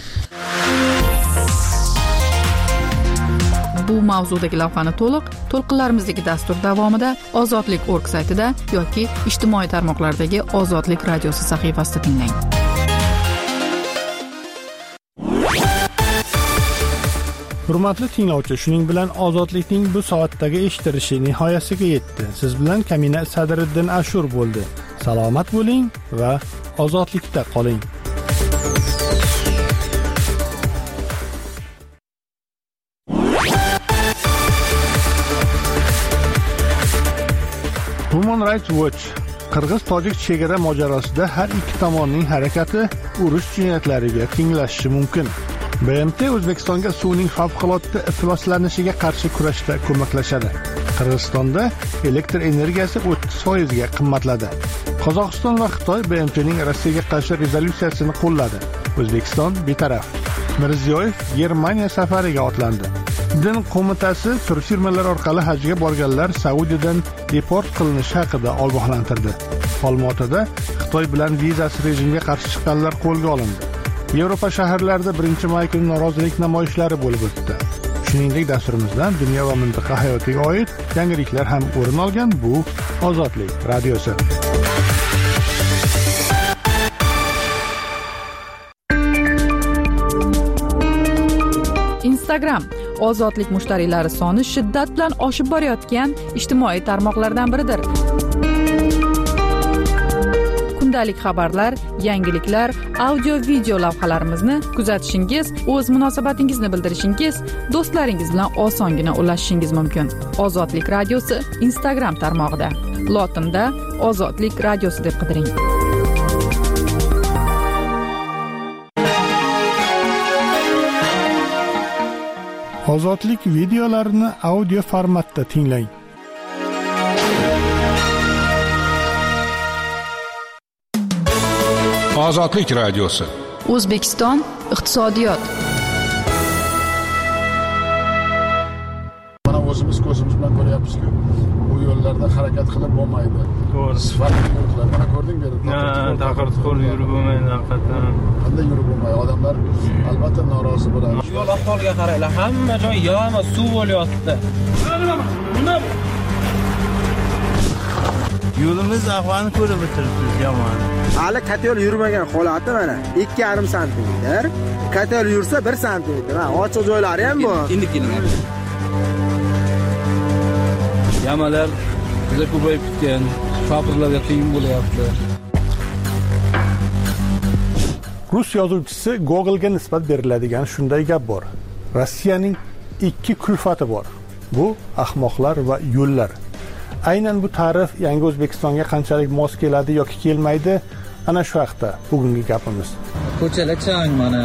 Bu mavzudagi lavhani to'liq to'lqinlarimizdagi dastur davomida Ozodlik nokta org saytida yoki ijtimoiy tarmoqlardagi Ozodlik radiosi sahifasida tinglang. Hurmatli tinglovchi, shuning bilan ozodlikning bu soatdagi eshittirishi nihoyasiga yetdi. Siz bilan Kamina Sadriddin Ashur bo'ldi. Salomat bo'ling va ozodlikda qoling. Human Rights Watch Qirg'iz-tojik chegara mojarosida har ikki tomonning harakati urush jinoyatlariga tenglashishi mumkin. B M T O'zbekistonga suvning favqulodda ifloslanishiga qarshi kurashda ko'maklashadi. Qirg'izistonda elektr energiyasi o'ttiz foiz ga qimmatladi. Qozog'iston va Xitoy B M T'ning Rossiyaga qarshi rezolyutsiyasini qo'lladi. O'zbekiston betaraf. Mirziyoyev Germaniya safariga otlandi. Din qo'mitasi turfirmalar orqali hajga borganlar Saudiyadan deport qilinishi haqida ogohlantirdi. Olmaotada Xitoy bilan vizasiz rejimga qarshi chiqqanlar qo'lga olindi. Yevropa shaharlarida birinchi may kuni norozilik namoyishlari bo'lib o'tdi. Shuningdek, dasturimizdan dunyo va mintaqa hayotiga oid yangiliklar ham o'rin olgan. Bu Ozodlik radiosi. Instagram ozodlik mushtariylari soni shiddat bilan oshib borayotgan ijtimoiy tarmoqlardan biridir. Kundalik xabarlar, yangiliklar, audio-video lavhalarimizni kuzatishingiz, o'z munosabatingizni bildirishingiz, do'stlaringiz bilan osongina ulashishingiz mumkin. Ozodlik radiosi Instagram tarmog'ida. Lotinda Ozodlik radiosi deb qidiring. Ozodlik videolarini audio formatda tinglang. Ozodlik radiosi. O'zbekiston iqtisodiyot. Mana o'zimiz ko'zimiz bilan ko'ryapmiz-ku, bu yo'llarda harakat qilib bo'lmaydi. To'g'ri. Sifatli yo'llar. Mana ko'rding berib. Ha, taqir-tuqir yurib bo'lmaydi haqiqatan. Qanday yurib bo'lmaydi? Odamlar albatta norozi bo'ladi. Yo'l ahvoliga qaranglar, hamma joy yama suv bo'lyapti. Yo'limiz ahvolini ko'rib o'tiribsiz, yomon. Hali katel yurmagan holati mana ikki yarim santimetr. Katel yursa bir santimetr. Ha, ochiq joylari ham bor. Endi keling. Yamalar juda ko'payib ketgan. Shoferlarga qiyin bo'lyapti. Rus yozuvchisi Google'ga nisbat beriladigan shunday gap bor. Rossiyaning ikki kulfati bor. Bu ahmoqlar va yo'llar. Aynan bu ta'rif yangi O'zbekistonga qanchalik mos keladi yoki kelmaydi, ana shu haqda bugungi gapimiz. Ko'chalar chang mana.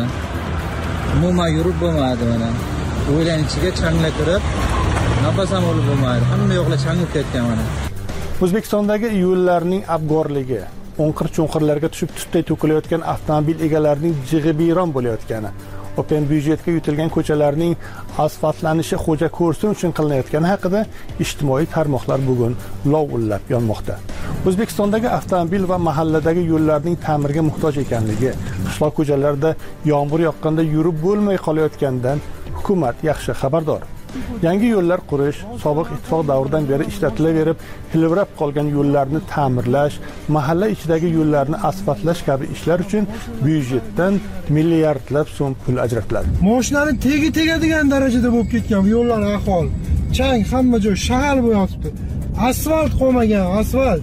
Umuman yurib bo'lmaydi mana. O'ylan ichiga changlar kirib, nafas ham olib bo'lmaydi. Hamma yoqlar changib ketgan mana. O'zbekistondagi yo'llarning abgorligi, o'nqir-cho'nqirlarga tushib tutday to'kilayotgan avtomobil egalarining jig'ibiyron bo'layotgani, open byudjetga yutilgan ko'chalarning asfaltlanishi xo'ja ko'rsin uchun qilinayotgani haqida ijtimoiy tarmoqlar bugun lovullab yonmoqda. O'zbekistondagi avtomobil va mahalladagi yo'llarning ta'mirga muhtoj ekanligi, qishloq ko'chalarida yomg'ir yoqqanda yurib bo'lmay qolayotganidan hukumat yaxshi xabardor. Yangi yo'llar qurish, sobiq ittifoq davridan beri ishlatilaverib, hilvirab qolgan yo'llarni ta'mirlash, mahalla ichidagi yo'llarni asfaltlash kabi ishlar uchun byudjetdan milliardlab so'm pul ajratiladi. Mashinaning tegi tegadigan darajada bo'lib ketgan yo'llar ahvol. Chang hamma joy shag'al bo'lyapti. Asfalt qolmagan, asfalt.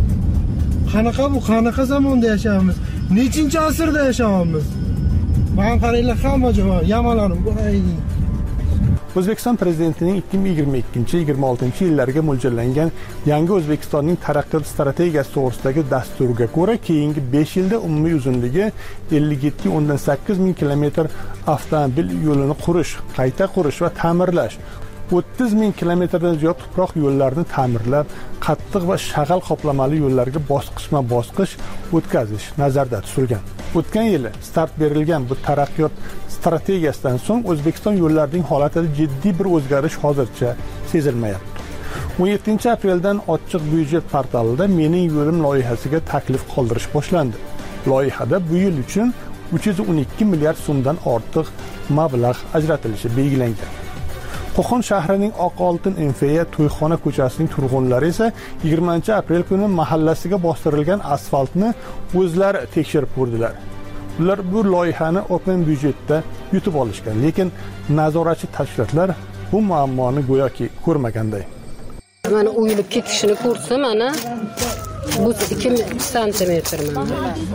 Qanaqa bu, qanaqa zamonda yashayapmiz? Nechinchi asrda yashayapmiz? Mana qaranglar, hamma joy yamalanib bo'ladi. O'zbekiston prezidentining ikki ming yigirma ikkinchi yigirma oltinchi yillarga mo'ljallangan yangi O'zbekistonning taraqqiyot strategiyasi to'g'risidagi dasturga ko'ra, keyingi besh yilda umumiy uzunligi ellik yetti o'ndan sakkiz ming kilometr avtomobil yo'lini qurish, qayta qurish va ta'mirlash, o'ttiz ming kilometrdan ziyod tuproq yo'llarni ta'mirlab, qattiq va shag'al qoplamali yo'llarga bosqichma-bosqich o'tkazish nazarda tutilgan. O'tgan yili start berilgan bu taraqqiyot strategiyasidan so'ng O'zbekiston yo'llarining holatida jiddiy bir o'zgarish hozircha sezilmayapti. o'n yettinchi apreldan ochiq byudjet portalida Mening yo'lim loyihasiga taklif qoldirish boshlandi. Loyihada bu yil uchun uch yuz o'n ikki milliard so'mdan ortiq mablag' ajratilishi belgilangan. Qo'qon shahrining Oq Oltin Enfeya To'yxona ko'chasining turg'unlari esa yigirmanchi aprel kuni mahallasiga bostirilgan asfaltni o'zlari tekshirib ko'rdilar. ular bu loyihani open byudjetda yutib olishgan, lekin nazoratchi tashkilotlar bu muammoni go'yoki ko'rmaganday. Mana o'yilib ketishini ko'rsa, mana bu ikki santimetr mana.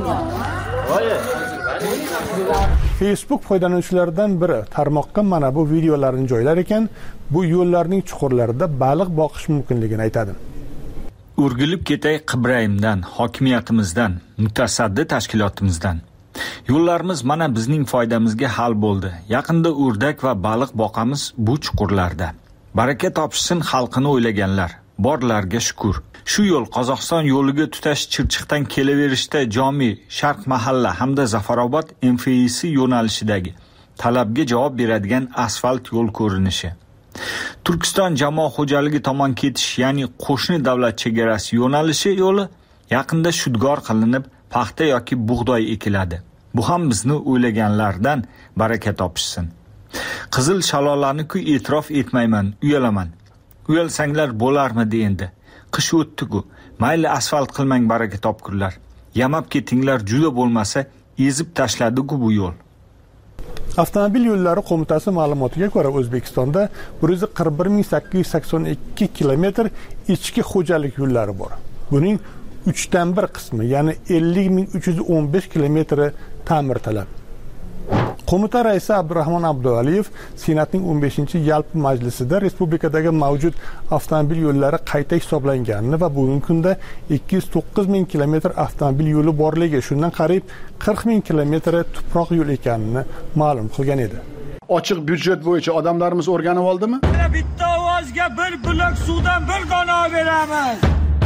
Facebook foydalanuvchilaridan biri tarmoqqa mana bu videolarni joylar ekan, bu yo'llarning chuqurlarida baliq boqish mumkinligini aytadi. Urgilib ketay Qibrayimdan, hokimiyatimizdan, mutasaddi tashkilotimizdan. Yo'llarimiz mana bizning foydamizga hal bo'ldi. Yaqinda o'rdak va baliq boqamiz bu chuqurlarda. Baraka topishsin xalqini o'ylaganlar. Borlarga shukr. Shu yo'l Qozog'iston yo'liga tutash Chirchiqdan kelaverishda Jomi, Sharq mahalla hamda Zafarobod M F I C yo'nalishidagi talabga javob beradigan asfalt yo'l ko'rinishi. Turkiston jamoat xo'jaligi tomon ketish, ya'ni qo'shni davlat chegarasi yo'nalishi yo'li yaqinda shudgor qilinib, paxta yoki bug'doy ekiladi. Bu ham bizni o'ylaganlardan baraka topishsin. Qizil shalolani-ku e'tirof etmayman, uyalaman. Uyalsanglar bo'larmidi endi? Qish o'tdi-ku. Mayli asfalt qilmang baraka topkurlar. Yamab ketinglar, juda bo'lmasa ezib tashladi-ku bu yo'l. Avtomobil yo'llari qo'mitasi ma'lumotiga ko'ra O'zbekistonda bir yuz qirq bir ming sakkiz yuz sakson ikki kilometr ichki xo'jalik yo'llari bor. Buning uchdan bir qismi, ya'ni ellik ming uch yuz o'n besh kilometri ta'mir talab. Qo'mita raisi Abdurahmon Abdualiyev Senatning o'n beshinchi yalpi majlisida respublikadagi mavjud avtomobil yo'llari qayta hisoblanganini va bugungi kunda ikki yuz to'qqiz ming kilometr avtomobil yo'li borligi, shundan qariyb qirq ming kilometri tuproq yo'l ekanini ma'lum qilgan edi. Ochiq byudjet bo'yicha odamlarimiz o'rganib oldimi? Bitta ovozga bir blok suvdan bir dona beramiz.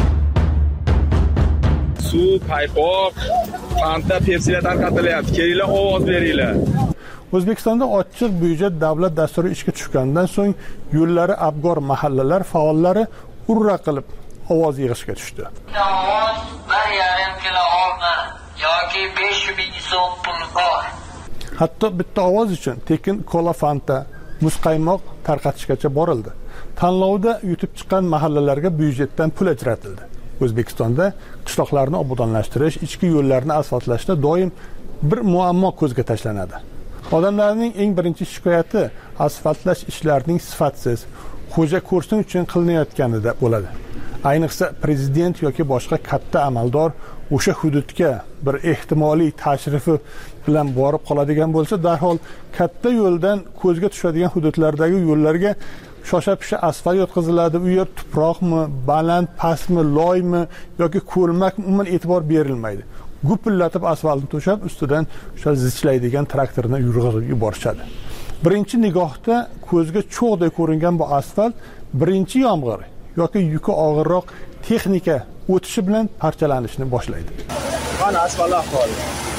Suv, paypoq, Fanta, Pepsilar tarqatilyapti. Kelinglar, ovoz beringlar. O'zbekistonda ochiq byudjet davlat dasturi ishga tushgandan so'ng yo'llari abgor mahallalar faollari urra qilib ovoz yig'ishga tushdi. Ovoz bir yarim kilo olma yoki besh ming so'm pul bor. Hatto bitta ovoz uchun tekin kola, Fanta, muzqaymoq tarqatishgacha borildi. Tanlovda yutib chiqqan mahallalarga byudjetdan pul ajratildi. O'zbekistonda qishloqlarni obodonlashtirish, ichki yo'llarni asfaltlashda doim bir muammo ko'zga tashlanadi. Odamlarning eng birinchi shikoyati asfaltlash ishlarining sifatsiz, xo'ja ko'rsin uchun qilinayotganida bo'ladi. Ayniqsa prezident yoki boshqa katta amaldor o'sha hududga bir ehtimoliy tashrifi bilan borib qoladigan bo'lsa, darhol katta yo'ldan ko'zga tushadigan hududlardagi yo'llarga shosha-pisha asfalt yotqiziladi. U yer tuproqmi, baland, pastmi, loymi yoki ko'lmakmi umuman e'tibor berilmaydi. Gupillatib asfaltni to'shab, ustidan o'sha zichlaydigan traktorni yurg'izib yuborishadi. Birinchi nigohda ko'zga cho'g'dek ko'ringan bu asfalt birinchi yomg'ir yoki yuki og'irroq texnika o'tishi bilan parchalanishni boshlaydi. Mana asfalt ahvoli.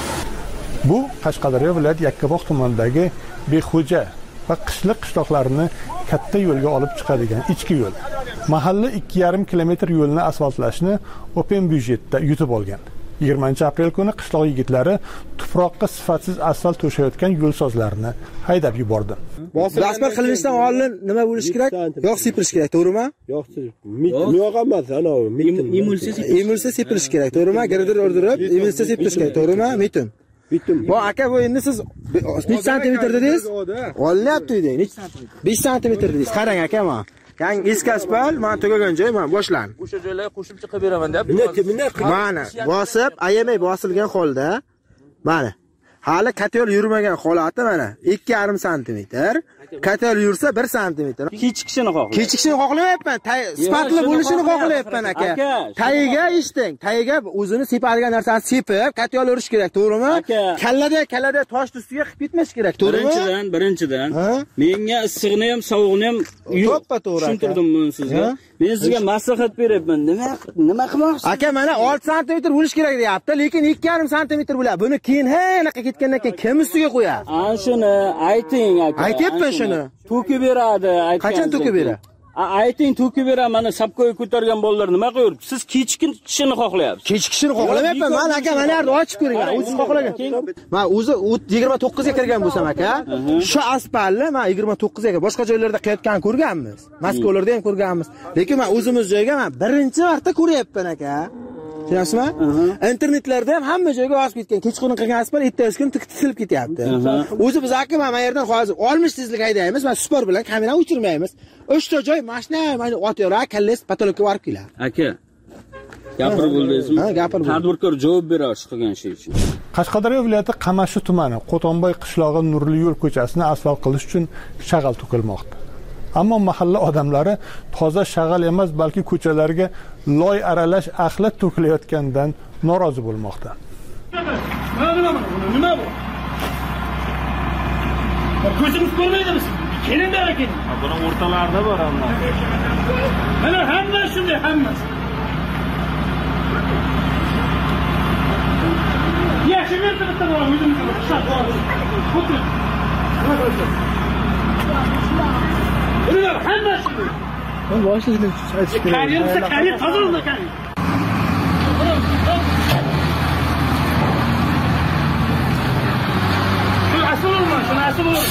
Bu Qashqadaryo viloyati Yakkabog' tumanidagi Bexo'ja va qishliq qishloqlarini katta yo'lga olib chiqadigan ichki yo'l. Mahalla ikki yarim kilometr yo'lni asfaltlashni open byudjetda yutib olgan. yigirmanchi aprel kuni qishloq yigitlari tuproqqa sifatsiz asfalt to'shayotgan yo'lsozlarni haydab yubordi. Asfalt qilinishdan oldin nima bo'lish kerak? Yog' sepilish kerak, to'g'rimi? Yog' yo'q emas, ana emulsiya sepilish kerak, to'g'rimi? Girdir o'rdirib, emulsiya sepilish kerak, to'g'rimi? Bitim. Bitim. Bu aka, bu endi siz necha santimetr dedingiz? Olyapti deding. besh santimetr dedingiz. Qarang aka, men Yang eski asfalt, men tugagan joy, men boshlan. O'sha joylarga qo'shib chiqib beraman deb. Mana, bosib, ayamay bosilgan holda, mana. Hali katel yurmagan holati mana ikki yarim santimetr. Katel yursa bir santimetr. Kechikishini xohlayapman. Kechikishini xohlayapman. Sifatli bo'lishini xohlayapman aka. Tayiga ishting, tayiga o'zini sepadigan narsani sepib, katel yurish kerak, to'g'rimi? Kallada, kallada tosh ustiga qilib ketmash kerak, to'g'rimi? Birinchidan, birinchidan menga issiqni ham, sovuqni ham tushuntirdim buni sizga. Men sizga maslahat beryapman. Nima nima qilmoqsiz? Aka, mana olti santimetr bo'lish kerak deyapti, lekin ikki yarim santimetr bo'ladi. Buni keyin hanaqa ketgandan keyin kim ustiga qo'yadi? Ana shuni ayting aka. Aytyapman shuni. To'kib beradi, aytgan. Qachon to'kib beradi? Ayting, to'kib beraman. Mana sapko'y ko'targan bolalar nima qilyapti? Siz kechikishini xohlayapsiz. Kechikishini xohlamayapman. Men aka, mana yerda ochib ko'ring. O'zingiz xohlagan. Men o'zi yigirma to'qqizga kirgan bo'lsam aka, shu asfaltni men yigirma to'qqizga, boshqa joylarda qilayotganini ko'rganmiz. Moskvalarda ham ko'rganmiz. Lekin men o'zimiz joyga men birinchi marta ko'ryapman aka. Tushunasizmi? Internetlarda ham hamma joyga yozib ketgan. Kechqurun qilgan asfalt ertasi kun tiktilib ketyapti. O'zi biz aka mana bu yerdan hozir oltmish tezlik haydaymiz, mana spor bilan kamera o'chirmaymiz. uchta joy mashina mana o'tyapti, kalles patologga borib keladi. Aka gapirib bo'ldingizmi? Ha, gapirib. Tadbirkor javob beradi qilgan ish uchun. Qashqadaryo viloyati Qamashi tumani Qo'tonboy qishlog'i Nurli yo'l ko'chasini asfalt qilish uchun shag'al to'kilmoqda. Ammo mahalla odamlari toza shag'al emas, balki ko'chalarga loy aralash axlat to'kilayotganidan norozi bo'lmoqda. Nima bu? Ko'zingiz ko'rmaydimi? Keling bera keling. Buni o'rtalarida bor hamma. Mana hamma shunday, hammasi. Yaxshi yerda bitta bor, o'zimizga hisob bor. O'tir. Ular hammasi. Ben boshida aytib kerak. Kariyersa kariyer tozalanadi kariyer. Bu asıl olmaz, şuna asıl olur.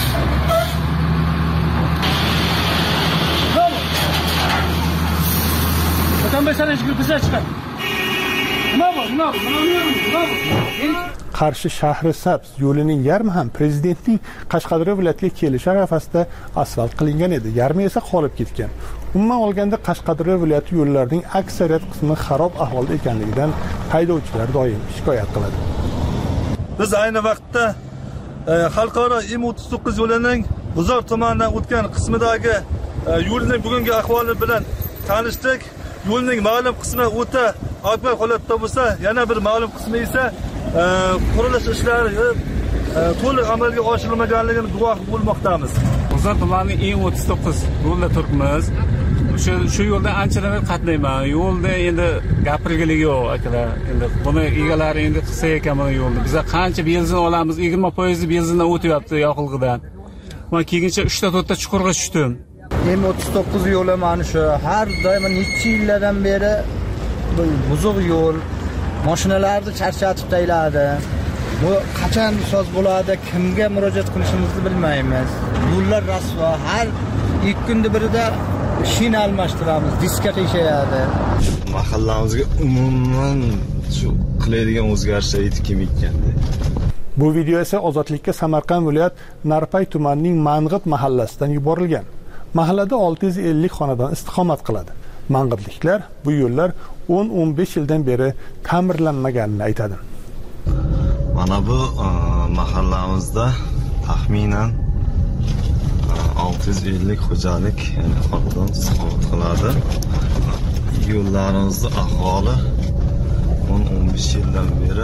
Bakan Bey sana çıkıp bize çıkar. Nima bu? Nima bu? Nima bu? Qarshi shahri Sabz yo'lining yarmi ham prezidentning Qashqadaryo viloyatiga kelish arafasida asfalt qilingan edi. Yarmi esa qolib ketgan. Umuman olganda Qashqadaryo viloyati yo'llarining aksariyat qismi xarob ahvolda ekanligidan haydovchilar doim shikoyat qiladi. Biz ayni vaqtda xalqaro M o'ttiz to'qqiz yo'lining G'uzor tumanidan o'tgan qismidagi yo'lning bugungi ahvoli bilan tanishdik. Yo'lning ma'lum qismi o'ta avval holatda bo'lsa, yana bir ma'lum qismi esa qurilish ishlari to'liq amalga oshirilmaganligini guvoh bo'lmoqdamiz. G'uzor tumanining M o'ttiz to'qqiz yo'lda turibmiz. Shu shu yo'lda anchadan beri qatnayman. Yo'lda endi gapirgiligi yo'q akalar. Endi buni egalari endi qilsa ekan bu yo'lni. Biz qancha benzin olamiz? yigirma foiz benzindan o'tyapti yoqilg'idan. Men keyincha uchta to'rtta chuqurga tushdim. M o'ttiz to'qqiz yo'li mana shu har doim necha yillardan beri buzuq yo'l, mashinalarni charchatib tayladi. Bu qachon so'z bo'ladi, kimga murojaat qilishimizni bilmaymiz. Yo'llar rasvo, har ikki kunda birida shin almashtiramiz, diska teshayadi. Mahallamizga umuman shu qilaydigan o'zgarishlar yetib kelmayotgandi. Bu video esa Ozodlikka Samarqand viloyat Narpay tumanining Mang'it mahallasidan yuborilgan. Mahallada olti yuz ellik xonadon istiqomat qiladi. Mang'itliklar bu yo'llar o'n o'n besh yildan beri ta'mirlanmaganini aytadi. Mana bu mahallamizda taxminan olti yuz ellik xo'jalik, ya'ni xonadon istiqomat qiladi. Yo'llarimizda ahvoli o'n o'n besh yildan beri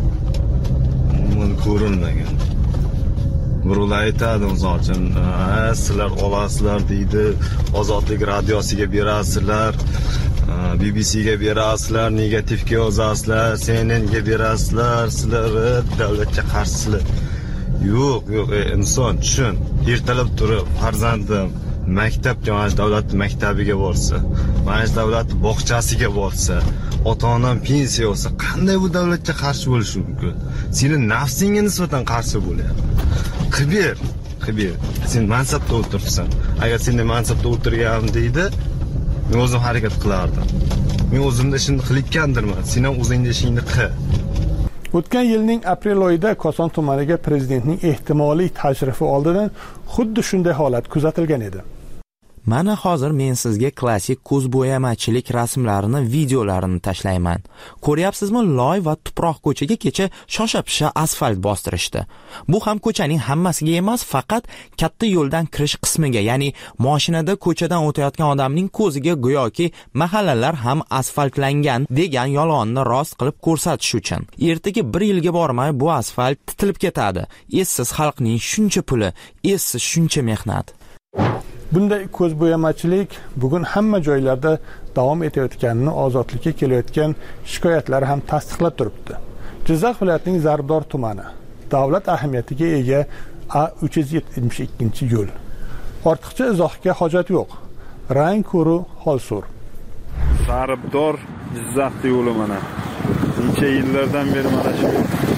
umuman ko'rilmagan. Birovlar aytadi, o'zlaricha, sizlar olasizlar deydi, Ozodlik radiosiga berasizlar, B B C ga berasizlar, negativga yozasizlar, C N N ga berasizlar, sizlar davlatga qarshilar. Yo'q, yo'q, inson tushun. Ertalab turib, farzandim maktabga, mana davlat maktabiga borsa, mana davlat bog'chasiga borsa, ota-onam pensiya olsa, qanday bu davlatga qarshi bo'lish mumkin? Sening nafsingga nisbatan qarshi bo'lyapti. Qibir, qibir. Sen mansabda o'tiribsan. Agar sen mansabda o'tirganim deydi, men o'zim harakat qilardim. Men o'zimda ishni qilayotgandirman. Sen ham o'zingda ishingni qil. O'tgan yilning aprel oyida Koson tumaniga prezidentning ehtimoliy tashrifi oldidan xuddi shunday holat kuzatilgan edi. Mana hozir men sizga klassik ko'z bo'yamachilik rasmlarini, videolarini tashlayman. Ko'ryapsizmi, loy va tuproq ko'chaga kecha shosha-pisha asfalt bostirishdi. Bu ham ko'chaning hammasiga emas, faqat katta yo'ldan kirish qismiga, ya'ni mashinada ko'chadan o'tayotgan odamning ko'ziga go'yoki mahallalar ham asfaltlangan degan yolg'onni rost qilib ko'rsatish uchun. Ertaga bir yilga bormay bu asfalt titilib ketadi. Essiz xalqning shuncha puli, essiz shuncha mehnat. Bunday ko'zbo'yamachilik bugun hamma joylarda davom etayotganini Ozodlikka kelayotgan shikoyatlar ham tasdiqlab turibdi. Jizzax viloyatining Zarbdor tumani davlat ahamiyatiga ega A uch yuz yetmish ikkinchi yo'l. Ortiqcha izohga hojat yo'q. Rang ko'ru holsur. Zarbdor Jizzax yo'li mana. Necha yillardan beri mana shu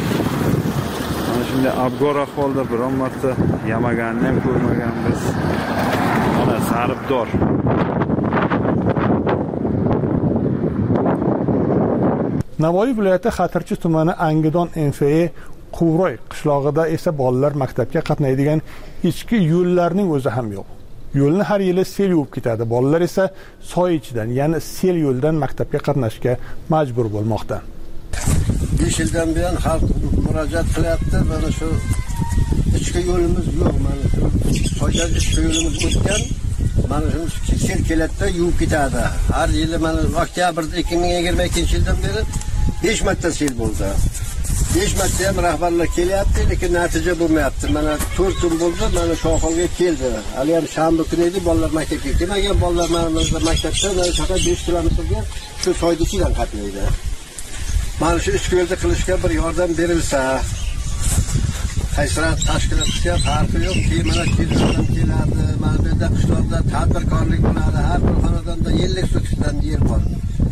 mana shunday abgor ahvolda biron marta yamaganni ham ko'rmaganmiz. Mana Zarbdor. Navoiy viloyati Xatirchi tumani Angidon M F E Quvroy qishlog'ida esa bolalar maktabga qatnaydigan ichki yo'llarning o'zi ham yo'q. Yo'lni har yili sel yuvib ketadi. Bolalar esa soy ichidan, ya'ni sel yo'ldan maktabga qatnashga majbur bo'lmoqda. besh yildan buyon xalq murojaat qilyapti. Mana shu ichki yo'limiz yo'q. Mana shu soydan ichki yo'limiz o'tgan. Mana shu sel keladida yuvib ketadi. Har yili mana oktyabrda ikki ming yigirma ikkinchi yildan beri besh marta sel bo'ldi. besh marta ham rahbarlar kelyapti, lekin natija bo'lmayapti. Mana to'rt kun bo'ldi, mana shu ahvolga keldi. Hali ham shanba kuni edi, bolalar maktabga kelmagan. Bolalar mana maktabdan faqat besh kilometrga shu soyda ichidan qatnaydi. Mana shu ichki yo'lda qilishga bir yordam berilsa, haysirat tashkilotga farqi yo'q. Keyin mana kelishdan keladi, mana bu yerda qishloqda tadbirkorlik bo'ladi. Har bir xonadonda ellik so'kishdan yer bor.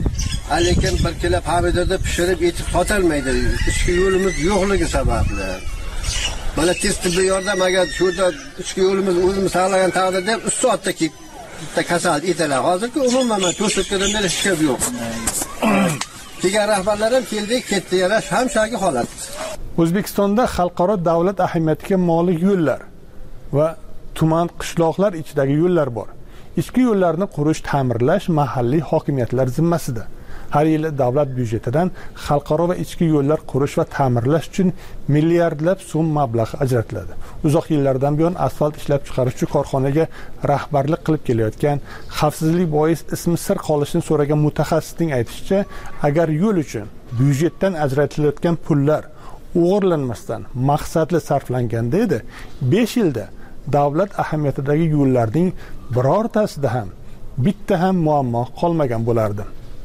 Lekin bir kilo pomidorda pishirib etib sotilmaydi. Ichki yo'limiz yo'qligi sababli. Mana tez tibbiy yordam agar shuda ichki yo'limiz o'zimiz saqlagan taqdirda uch soatda bitta kasal etalar. Hozirgi umuman to'satdan beri hech gap yo'q. Kelgan rahbarlar ham keldi, ketdi, yana hamshagi holat. O'zbekistonda xalqaro davlat ahamiyatiga molik yo'llar va tuman qishloqlar ichidagi yo'llar bor. Ichki yo'llarni qurish, ta'mirlash mahalliy hokimiyatlar zimmasida. Har yili davlat byudjetidan xalqaro va ichki yo'llar qurish va ta'mirlash uchun milliardlab so'm mablag' ajratiladi. Uzoq yillardan buyon asfalt ishlab chiqaruvchi korxonaga rahbarlik qilib kelayotgan, xavfsizlik bois ismi sir qolishini so'ragan mutaxassisning aytishicha, agar yo'l uchun byudjetdan ajratilayotgan pullar o'g'irlanmasdan maqsadli sarflanganda edi, besh yilda davlat ahamiyatidagi yo'llarning birortasida ham bitta ham muammo qolmagan bo'lardi.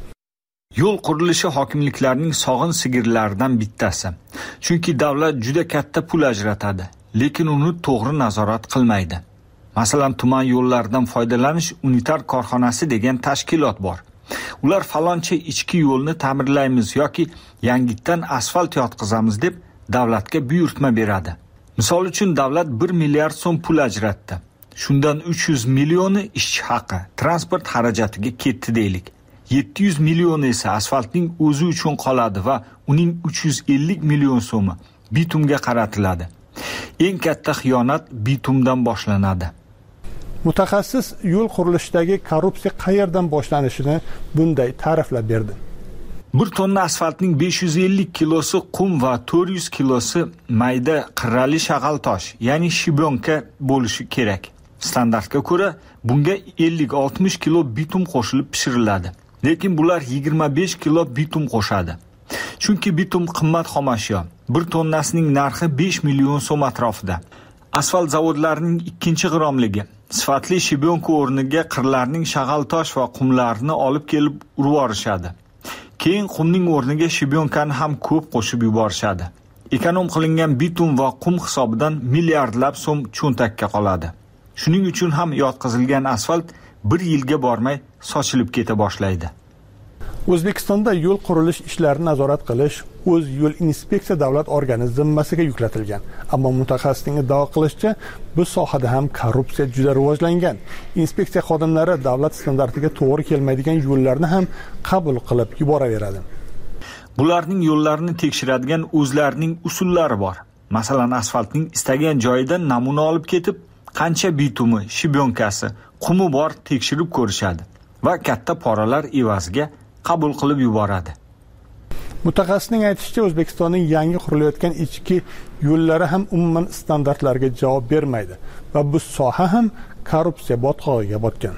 Yo'l qurilishi hokimliklarning sog'in sigirlaridan bittasi. Chunki davlat juda katta pul ajratadi, lekin uni to'g'ri nazorat qilmaydi. Masalan, tuman yo'llaridan foydalanish unitar korxonasi degan tashkilot bor. Ular faloncha ichki yo'lni ta'mirlaymiz yoki yangitdan asfalt yotqizamiz deb davlatga buyurtma beradi. Misol uchun davlat bir milliard so'm pul ajratdi. Shundan uch yuz millioni ishchi haqi, transport xarajatiga ketdi deylik. yetti yuz million esa asfaltning o'zi uchun qoladi va uning uch yuz ellik million so'mi bitumga qaratiladi. Eng katta xiyonat bitumdan boshlanadi. Mutaxassis yo'l qurilishidagi korrupsiya qayerdan boshlanishini bunday ta'riflab berdi. Bir tonna asfaltning besh yuz ellik kilosi qum va to'rt yuz kilosi mayda qirrali shag'al tosh, ya'ni shibyonka bo'lishi kerak. Standartga ko'ra bunga ellik oltmish kilo bitum qo'shilib pishiriladi. Lekin bular yigirma besh kilo bitum qo'shadi. Chunki bitum qimmat xomashyo. Bir tonnasining narxi besh million so'm atrofida. Asfalt zavodlarining ikkinchi g'iromligi sifatli shibyonka o'rniga qirlarning shag'al tosh va qumlarini olib kelib urib yuborishadi. Keyin qumning o'rniga shibyonkani ham ko'p qo'shib yuborishadi. Ekonom qilingan bitum va qum hisobidan milliardlab so'm cho'ntakka qoladi. Shuning uchun ham yotqizilgan asfalt bir yilga bormay sochilib keta boshlaydi. O'zbekistonda yo'l qurilish ishlarini nazorat qilish o'z yo'l inspeksiya davlat organi zimmasiga yuklatilgan. Ammo mutaxassisning iddao qilishicha, bu sohada ham korrupsiya juda rivojlangan. Inspeksiya xodimlari davlat standartiga to'g'ri kelmaydigan yo'llarni ham qabul qilib yuboraveradi. Bularning yo'llarini tekshiradigan o'zlarining usullari bor. Masalan, asfaltning istagan joyidan namuna olib ketib, qancha bitumi, shibyonkasi, qumi bor tekshirib ko'rishadi va katta poralar evaziga qabul qilib yuboradi. Mutaxassisning aytishicha, O'zbekistonning yangi qurilayotgan ichki yo'llari ham umuman standartlarga javob bermaydi va bu soha ham korrupsiya botqog'iga botgan.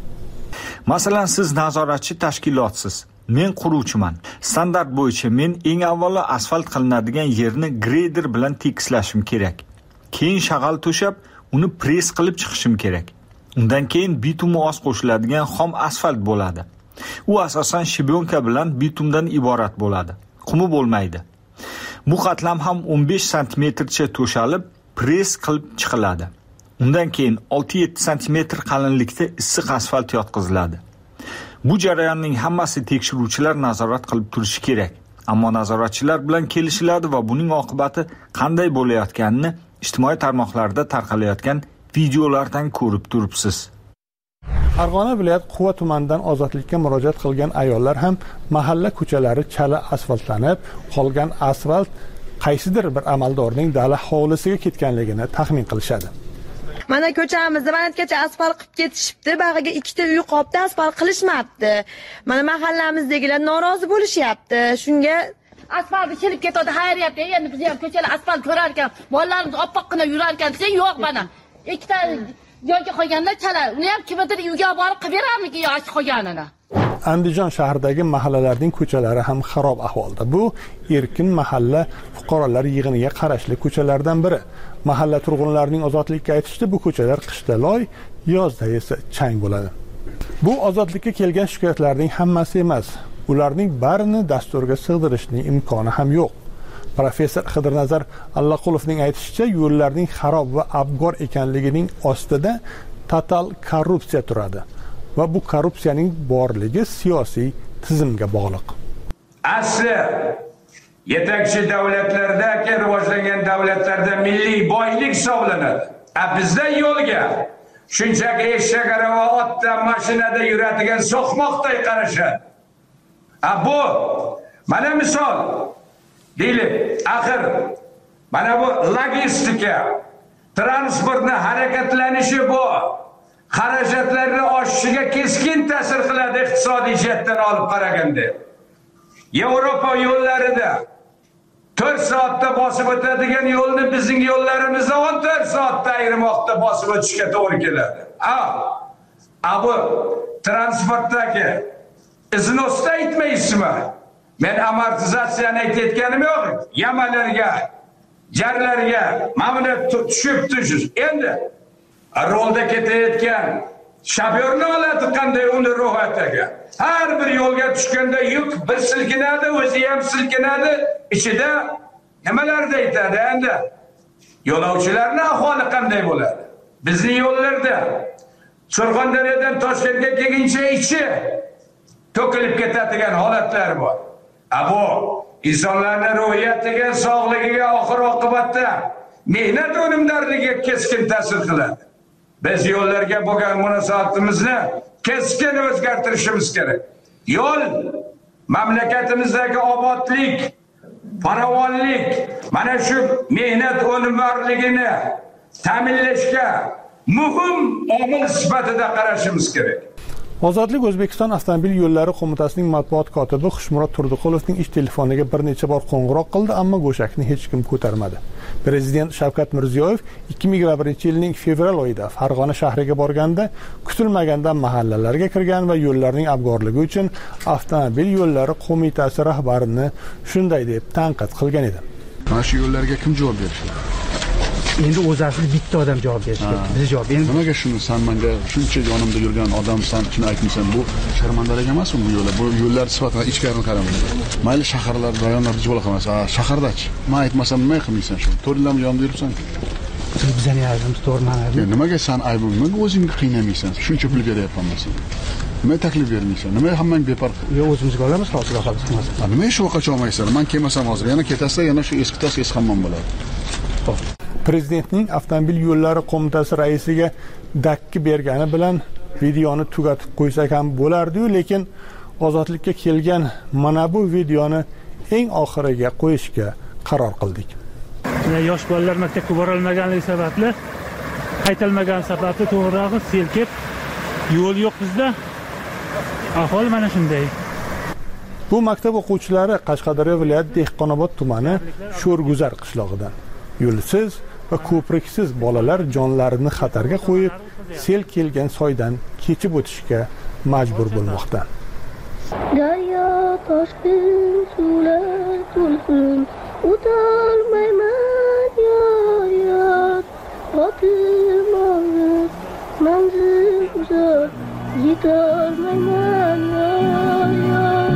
Masalan, siz nazoratchi tashkilotsiz. Men quruvchiman. Standart bo'yicha men eng avvalo asfalt qilinadigan yerni greyder bilan tekislashim kerak. Keyin shag'al to'shab, uni press qilib chiqishim kerak. Undan keyin bitumi oz qo'shiladigan xom asfalt bo'ladi. U asosan shibyonka bilan bitumdan iborat bo'ladi. Qumi bo'lmaydi. Bu qatlam ham o'n besh santimetrcha to'shalib, press qilib chiqiladi. Undan keyin olti yetti santimetr qalinlikda issiq asfalt yotqiziladi. Bu jarayonning hammasi tekshiruvchilar nazorat qilib turishi kerak. Ammo nazoratchilar bilan kelishiladi va buning oqibati qanday bo'layotganini ijtimoiy tarmoqlarda tarqalayotgan videolardan ko'rib turibsiz. Farg'ona viloyat Quva tumanidan ozodlikka murojaat qilgan ayollar ham mahalla ko'chalari chala asfaltlanib, qolgan asfalt qaysidir bir amaldorning dala hovlisiga ketganligini taxmin qilishadi. Mana ko'chamizni manatgacha asfalt qilib ketishibdi, bag'iga ikkita uy qolibdi, asfalt qilishmabdi. Mana mahallamizdagilar norozi bo'lishyapti. Shunga asfalt kelib ketadi, xayriyat. Endi biz ham ko'chalar asfalt ko'rar ekan, bolalarimiz oppoqqina yurar ekan desa, yo'q mana. Ikkita joyga qo'yganda chala, uni ham kimdir uyga borib qilib berarmiki, yo ochib qo'yganini. Andijon shahridagi mahallalarning ko'chalari ham xarob ahvolda. Bu Erkin mahalla fuqarolar yig'iniga qarashli ko'chalardan biri. Mahalla turg'unlarining ozodlikka aytishdi, bu ko'chalar qishda loy, yozda esa chang bo'ladi. Bu ozodlikka kelgan shikoyatlarning hammasi emas. Ularning barini dasturga sig'dirishning imkoni ham yo'q. Professor Xidirnazar Allaqulovning aytishicha, yo'llarning xarob va abgor ekanligining ostida total korrupsiya turadi. Va bu korrupsiyaning borligi siyosiy tizimga bog'liq. Asli yetakchi davlatlarda, rivojlangan davlatlarda milliy boylik hisoblanadi. A bizda yo'lga shunchaki eshak arava, otda, mashinada yuradigan so'qmoqday qarashadi. A bu mana misol deylik, axir mana bu logistika, transportni harakatlanishi bu xarajatlarni oshishiga keskin ta'sir qiladi iqtisodiy jihatdan olib qaraganda. Yevropa yo'llarida to'rt soatda bosib o'tadigan yo'lni bizning yo'llarimizda o'n to'rt soatda ayrim vaqtda bosib o'tishga to'g'ri keladi. A, a bu transportdagi iznosda aytmaysizmi? Men amortizatsiyani aytayotganim yo'q. Yamalarga, jarlarga mamna tushib tushish. Endi rolda ketayotgan shofyorni oladi qanday uni ro'yxatiga. Har bir yo'lga tushganda yuk bir silkinadi, o'zi ham silkinadi. Ichida nimalarni aytadi endi? Yo'lovchilarning ahvoli qanday bo'ladi? Bizning yo'llarda Surxondaryodan Toshkentga kelguncha ichi to'kilib ketadigan holatlar bor. A bu insonlarning ruhiyatiga, sog'ligiga oxir oqibatda mehnat unumdorligiga keskin ta'sir qiladi. Biz yo'llarga bo'lgan munosabatimizni keskin o'zgartirishimiz kerak. Yo'l mamlakatimizdagi obodlik, farovonlik, mana shu mehnat unumdorligini ta'minlashga muhim omil sifatida qarashimiz kerak. Ozodlik O'zbekiston avtomobil yo'llari qo'mitasining matbuot kotibi Xushmurod Turdiqulovning ish telefoniga bir necha bor qo'ng'iroq qildi, ammo go'shakni hech kim ko'tarmadi. Prezident Shavkat Mirziyoyev ikki ming yigirma birinchi yilning fevral oyida Farg'ona shahriga borganda kutilmaganda mahallalarga kirgan va yo'llarning abgorligi uchun avtomobil yo'llari qo'mitasi rahbarini shunday deb tanqid qilgan edi. Mana shu yo'llarga kim javob beradi? Endi o'zasi bitta odam javob berishi kerak. Biz javob endi nimaga shuni san menga shuncha yonimda yurgan odamsan, shuni aytmaysan? Bu sharmandalik emasmi bu yo'llar? Bu yo'llar sifatida ichkarini qaramaydi. Mayli shaharlar, rayonlarda javob qilmas. A, shahardachi. Men aytmasam nima qilmaysan shu? to'rtlam yonimda yuribsan. Bizani yordamimiz to'g'rimanadi. Nimaga san aybing? Nimaga o'zingni qiynamaysan? Shuncha pul beryapman men. Nima taklif bermaysan? Nima hammang bepar? Yo, o'zimizga olamiz, hozir qilamiz qilmas. Nima ish vaqt olmaysan? Men kelmasam hozir yana ketasizlar, yana shu eski tas eski hammam bo'ladi. Xo'p. Prezidentning avtomobil yo'llari qo'mitasi raisiga dakki bergani bilan videoni tugatib qo'ysak ham bo'lardi-yu, lekin ozodlikka kelgan mana bu videoni eng oxiriga qo'yishga qaror qildik. Yosh bolalar maktabga bora olmaganligi sababli, qaytalmagan sababli to'g'rirog'i selkib, yo'l yo'q bizda. Ahvol mana shunday. Bu maktab o'quvchilari Qashqadaryo viloyat Dehqonobod tumani Sho'rguzar qishlog'idan. Yo'lsiz va ko'priksiz bolalar jonlarini xatarga qo'yib, sel kelgan soydan kechib o'tishga majbur bo'lmoqda. Daryo toshqin suvlar to'lsin, o'tolmayman yor yor, otim og'ir, manzil uzoq, yetolmayman yor yor.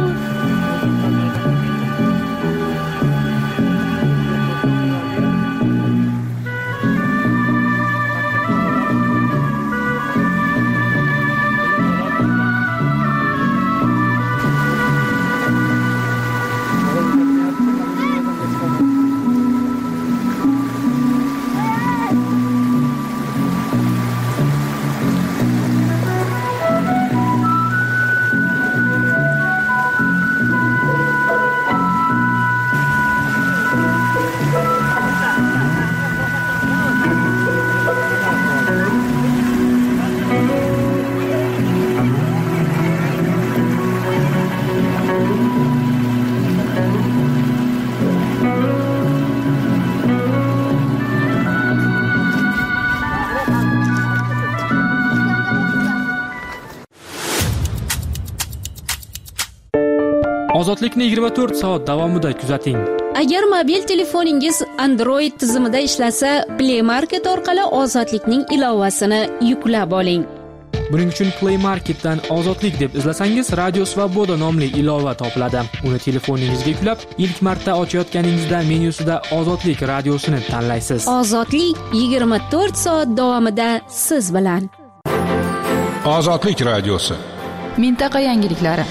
Ozodlikni yigirma to'rt soat davomida kuzating. Agar mobil telefoningiz Android tizimida ishlasa, Play Market orqali Ozodlikning ilovasini yuklab oling. Buning uchun Play Marketdan Ozodlik deb izlasangiz, Radio Svoboda nomli ilova topiladi. Uni telefoningizga yuklab, ilk marta ochayotganingizda menyusida Ozodlik radiosini tanlaysiz. Ozodlik yigirma to'rt soat davomida siz bilan. Ozodlik radiosi. Mintaqa yangiliklari.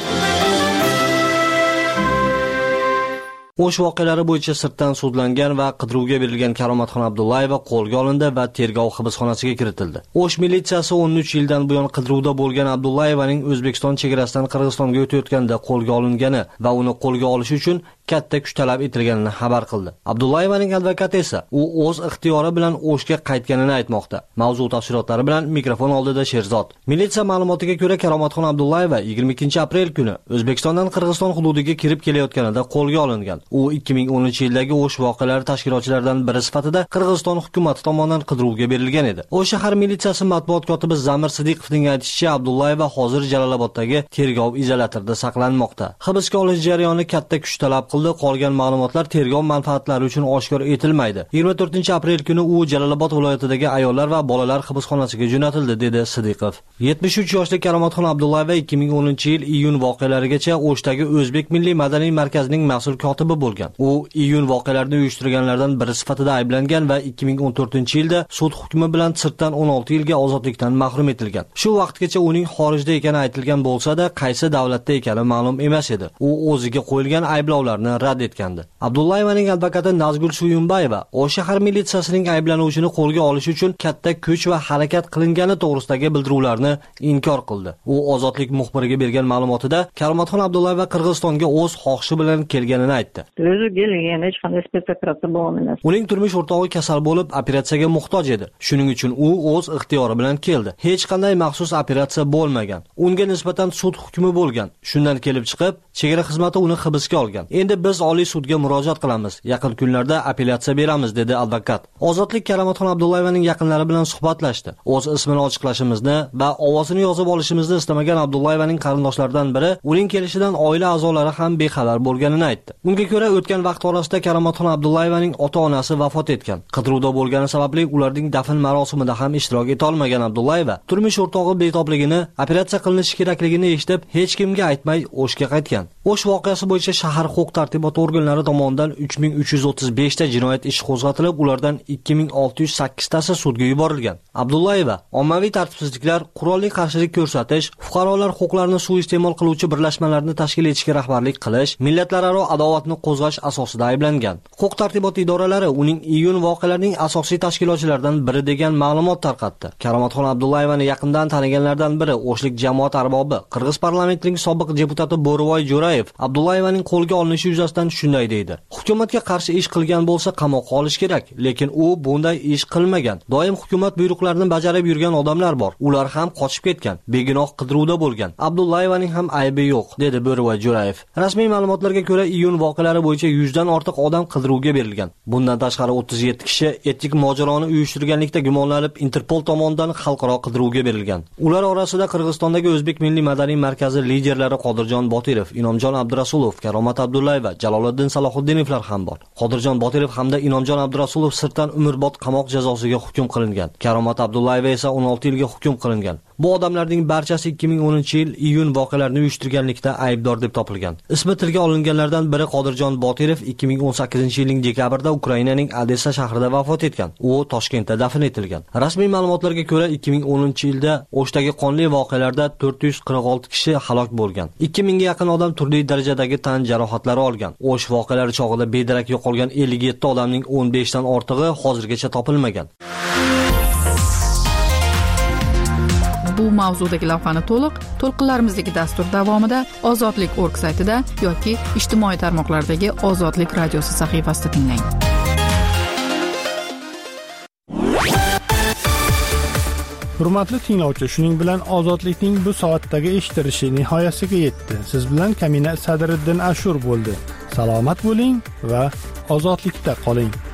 O'sh voqealari bo'yicha sirtdan sudlangan va qidiruvga berilgan Karomatxon Abdullayeva qo'lga olindi va tergov hibsxonasiga kiritildi. O'sh militsiyasi o'n uch yildan buyon qidiruvda bo'lgan Abdullayevaning O'zbekiston chegarasidan Qirg'izistonga o'tayotganda qo'lga olingani va uni qo'lga olish uchun katta kuch talab etilganini xabar qildi. Abdullayevaning advokati esa u o'z ixtiyori bilan O'shga qaytganini aytmoqda. Mavzu tafsilotlari bilan mikrofon oldida Sherzod. Militsiya ma'lumotiga ko'ra, Karomatxon Abdullayeva yigirma ikkinchi aprel kuni O'zbekistondan Qirg'iziston hududiga kirib kelayotganida qo'lga olingan. U ikki ming o'ninchi yildagi O'sh voqealari tashkilotchilaridan biri sifatida Qirg'iziston hukumati tomonidan qidiruvga berilgan edi. O'sh shahar militsiyasi matbuot kotibi Zamir Sidiqovning aytishicha, Abdullayeva hozir Jaloloboddagi tergov izolyatorida saqlanmoqda. Hibsga olish jarayoni katta kuch talab qildi. Qolgan ma'lumotlar tergov manfaatlari uchun oshkor etilmaydi. yigirma to'rtinchi aprel kuni u Jalolobod viloyatidagi ayollar va bolalar hibsxonasiga jo'natildi, dedi Sidiqov. yetmish uch yoshli Karomatxon Abdullayeva ikki ming o'ninchi yil iyun voqealarigacha O'shdagi O'zbek Milliy madaniy markazining mas'ul kotibi bo'lgan. U iyun voqealarini uyushtirganlardan biri sifatida ayblangan va ikki ming o'n to'rtinchi yilda sud hukmi bilan sirtdan o'n olti yilga ozodlikdan mahrum etilgan. Shu vaqtgacha uning xorijda ekani aytilgan bo'lsa-da, qaysi davlatda ekani ma'lum emas edi. U o'ziga qo'yilgan ayblovlarni rad etgandi. Abdullayevaning advokati Nazgul Suyunbayeva O'sh shahar militsiyasining ayblanuvchini qo'lga olish uchun katta kuch va harakat qilingani to'g'risidagi bildiruvlarni inkor qildi. U Ozodlik muxbiriga bergan ma'lumotida Karomatxon Abdullayeva Qirg'izistonga o'z xohishi bilan kelganini aytdi. O'zi kelgan, hech qanday spetsoperatsiya bo'lmagan. Uning turmush o'rtog'i kasal bo'lib, operatsiyaga muhtoj edi. Shuning uchun u o'z ixtiyori bilan keldi. Hech qanday maxsus operatsiya bo'lmagan. Unga nisbatan sud hukmi bo'lgan. Shundan kelib chiqib, chegara xizmati uni hibsga olgan. Endi biz Oliy sudga murojaat qilamiz. Yaqin kunlarda apellyatsiya beramiz, dedi advokat. Ozodlik Karomatxon Abdullayevaning yaqinlari bilan suhbatlashdi. O'z ismini ochiqlashimizni va ovozini yozib olishimizni istamagan Abdullayevaning qarindoshlaridan biri uning kelishidan oila a'zolari ham bexabar bo'lganini aytdi. Unga ko'ra, o'tgan vaqt orasida Karomatxon Abdullayevaning ota-onasi vafot etgan. Qidiruvda bo'lgani sababli ularning dafn marosimida ham ishtirok eta olmagan Abdullayeva turmush o'rtog'i betobligini, operatsiya qilinishi kerakligini eshitib, hech kimga aytmay O'shga qaytgan. O'sh voqeasi bo'yicha shahar huquq-tartibot organlari tomonidan uch ming uch yuz o'ttiz besh ta jinoyat ishi qo'zg'atilib, ulardan ikki ming olti yuz sakkiz tasi sudga yuborilgan. Abdullayeva ommaviy tartibsizliklar, qurolli qarshilik ko'rsatish, fuqarolar huquqlarini suiiste'mol qiluvchi birlashmalarni tashkil etishga rahbarlik qilish, millatlararo adovatni qo'zg'ash asosida ayblangan. Huquq-tartibot idoralari uning iyun voqealarining asosiy tashkilotchilaridan biri degan ma'lumot tarqatdi. Karomatxon Abdullayevani yaqindan taniganlardan biri O'shlik jamoat arbobi, Qirg'iz parlamentining sobiq deputati Bo'rivoy Jo'rayev Abdullayevaning qo'lga olinishi yuzasidan shunday deydi. Hukumatga qarshi ish qilgan bo'lsa qamoqqa olish kerak, lekin u bunday ish qilmagan. Doim hukumat buyruqlarini bajarib yurgan odamlar bor. Ular ham qochib ketgan, begunoh qidiruvda bo'lgan. Abdullayevaning ham aybi yo'q, dedi Bo'rivoy Jo'rayev. Rasmiy ma'lumotlarga ko'ra, iyun voqealari bo'yicha yuzdan ortiq odam qidiruvga berilgan. Bundan tashqari o'ttiz yetti kishi etnik mojaroni uyushtirganlikda gumonlanib Interpol tomonidan xalqaro qidiruvga berilgan. Ular orasida Qirg'izistondagi O'zbek Milliy madaniy markazi liderlari Qodirjon Botirov, Inomjon Abdurasulov, Karomat Abdullayeva, Jaloliddin Salohuddinovlar ham bor. Qodirjon Botirov hamda Inomjon Abdurasulov sirtdan umrbod qamoq jazosiga hukm qilingan. Karomat Abdullayeva esa o'n olti yilga hukm qilingan. Bu odamlarning barchasi ikki ming o'ninchi yil iyun voqealarini uyushtirganlikda aybdor deb topilgan. Ismi tilga olinganlardan biri Qodirjon Botirov ikki ming o'n sakkizinchi yilning dekabrida Ukrainaning Odessa shahrida vafot etgan. U Toshkentda dafn etilgan. Rasmiy ma'lumotlarga ko'ra ikki ming o'ninchi yilda O'shdagi qonli voqealarda to'rt yuz qirq olti kishi halok bo'lgan. ikki mingga yaqin odam turli darajadagi tan jarohatlari olgan. O'sh voqealari chog'ida bedarak yo'qolgan ellik yetti odamning o'n besh dan ortig'i hozirgacha topilmagan. Bu mavzudagi lavhani to'liq to'lqinlarimizdagi dastur davomida ozodlik точка org saytida yoki ijtimoiy tarmoqlardagi Ozodlik radiosi sahifasida tinglang. Hurmatli tinglovchi, shuning bilan Ozodlikning bu soatdagi eshitilishi nihoyasiga yetdi. Siz bilan Kamina Sadriddin Ashur bo'ldi. Salomat bo'ling va ozodlikda qoling.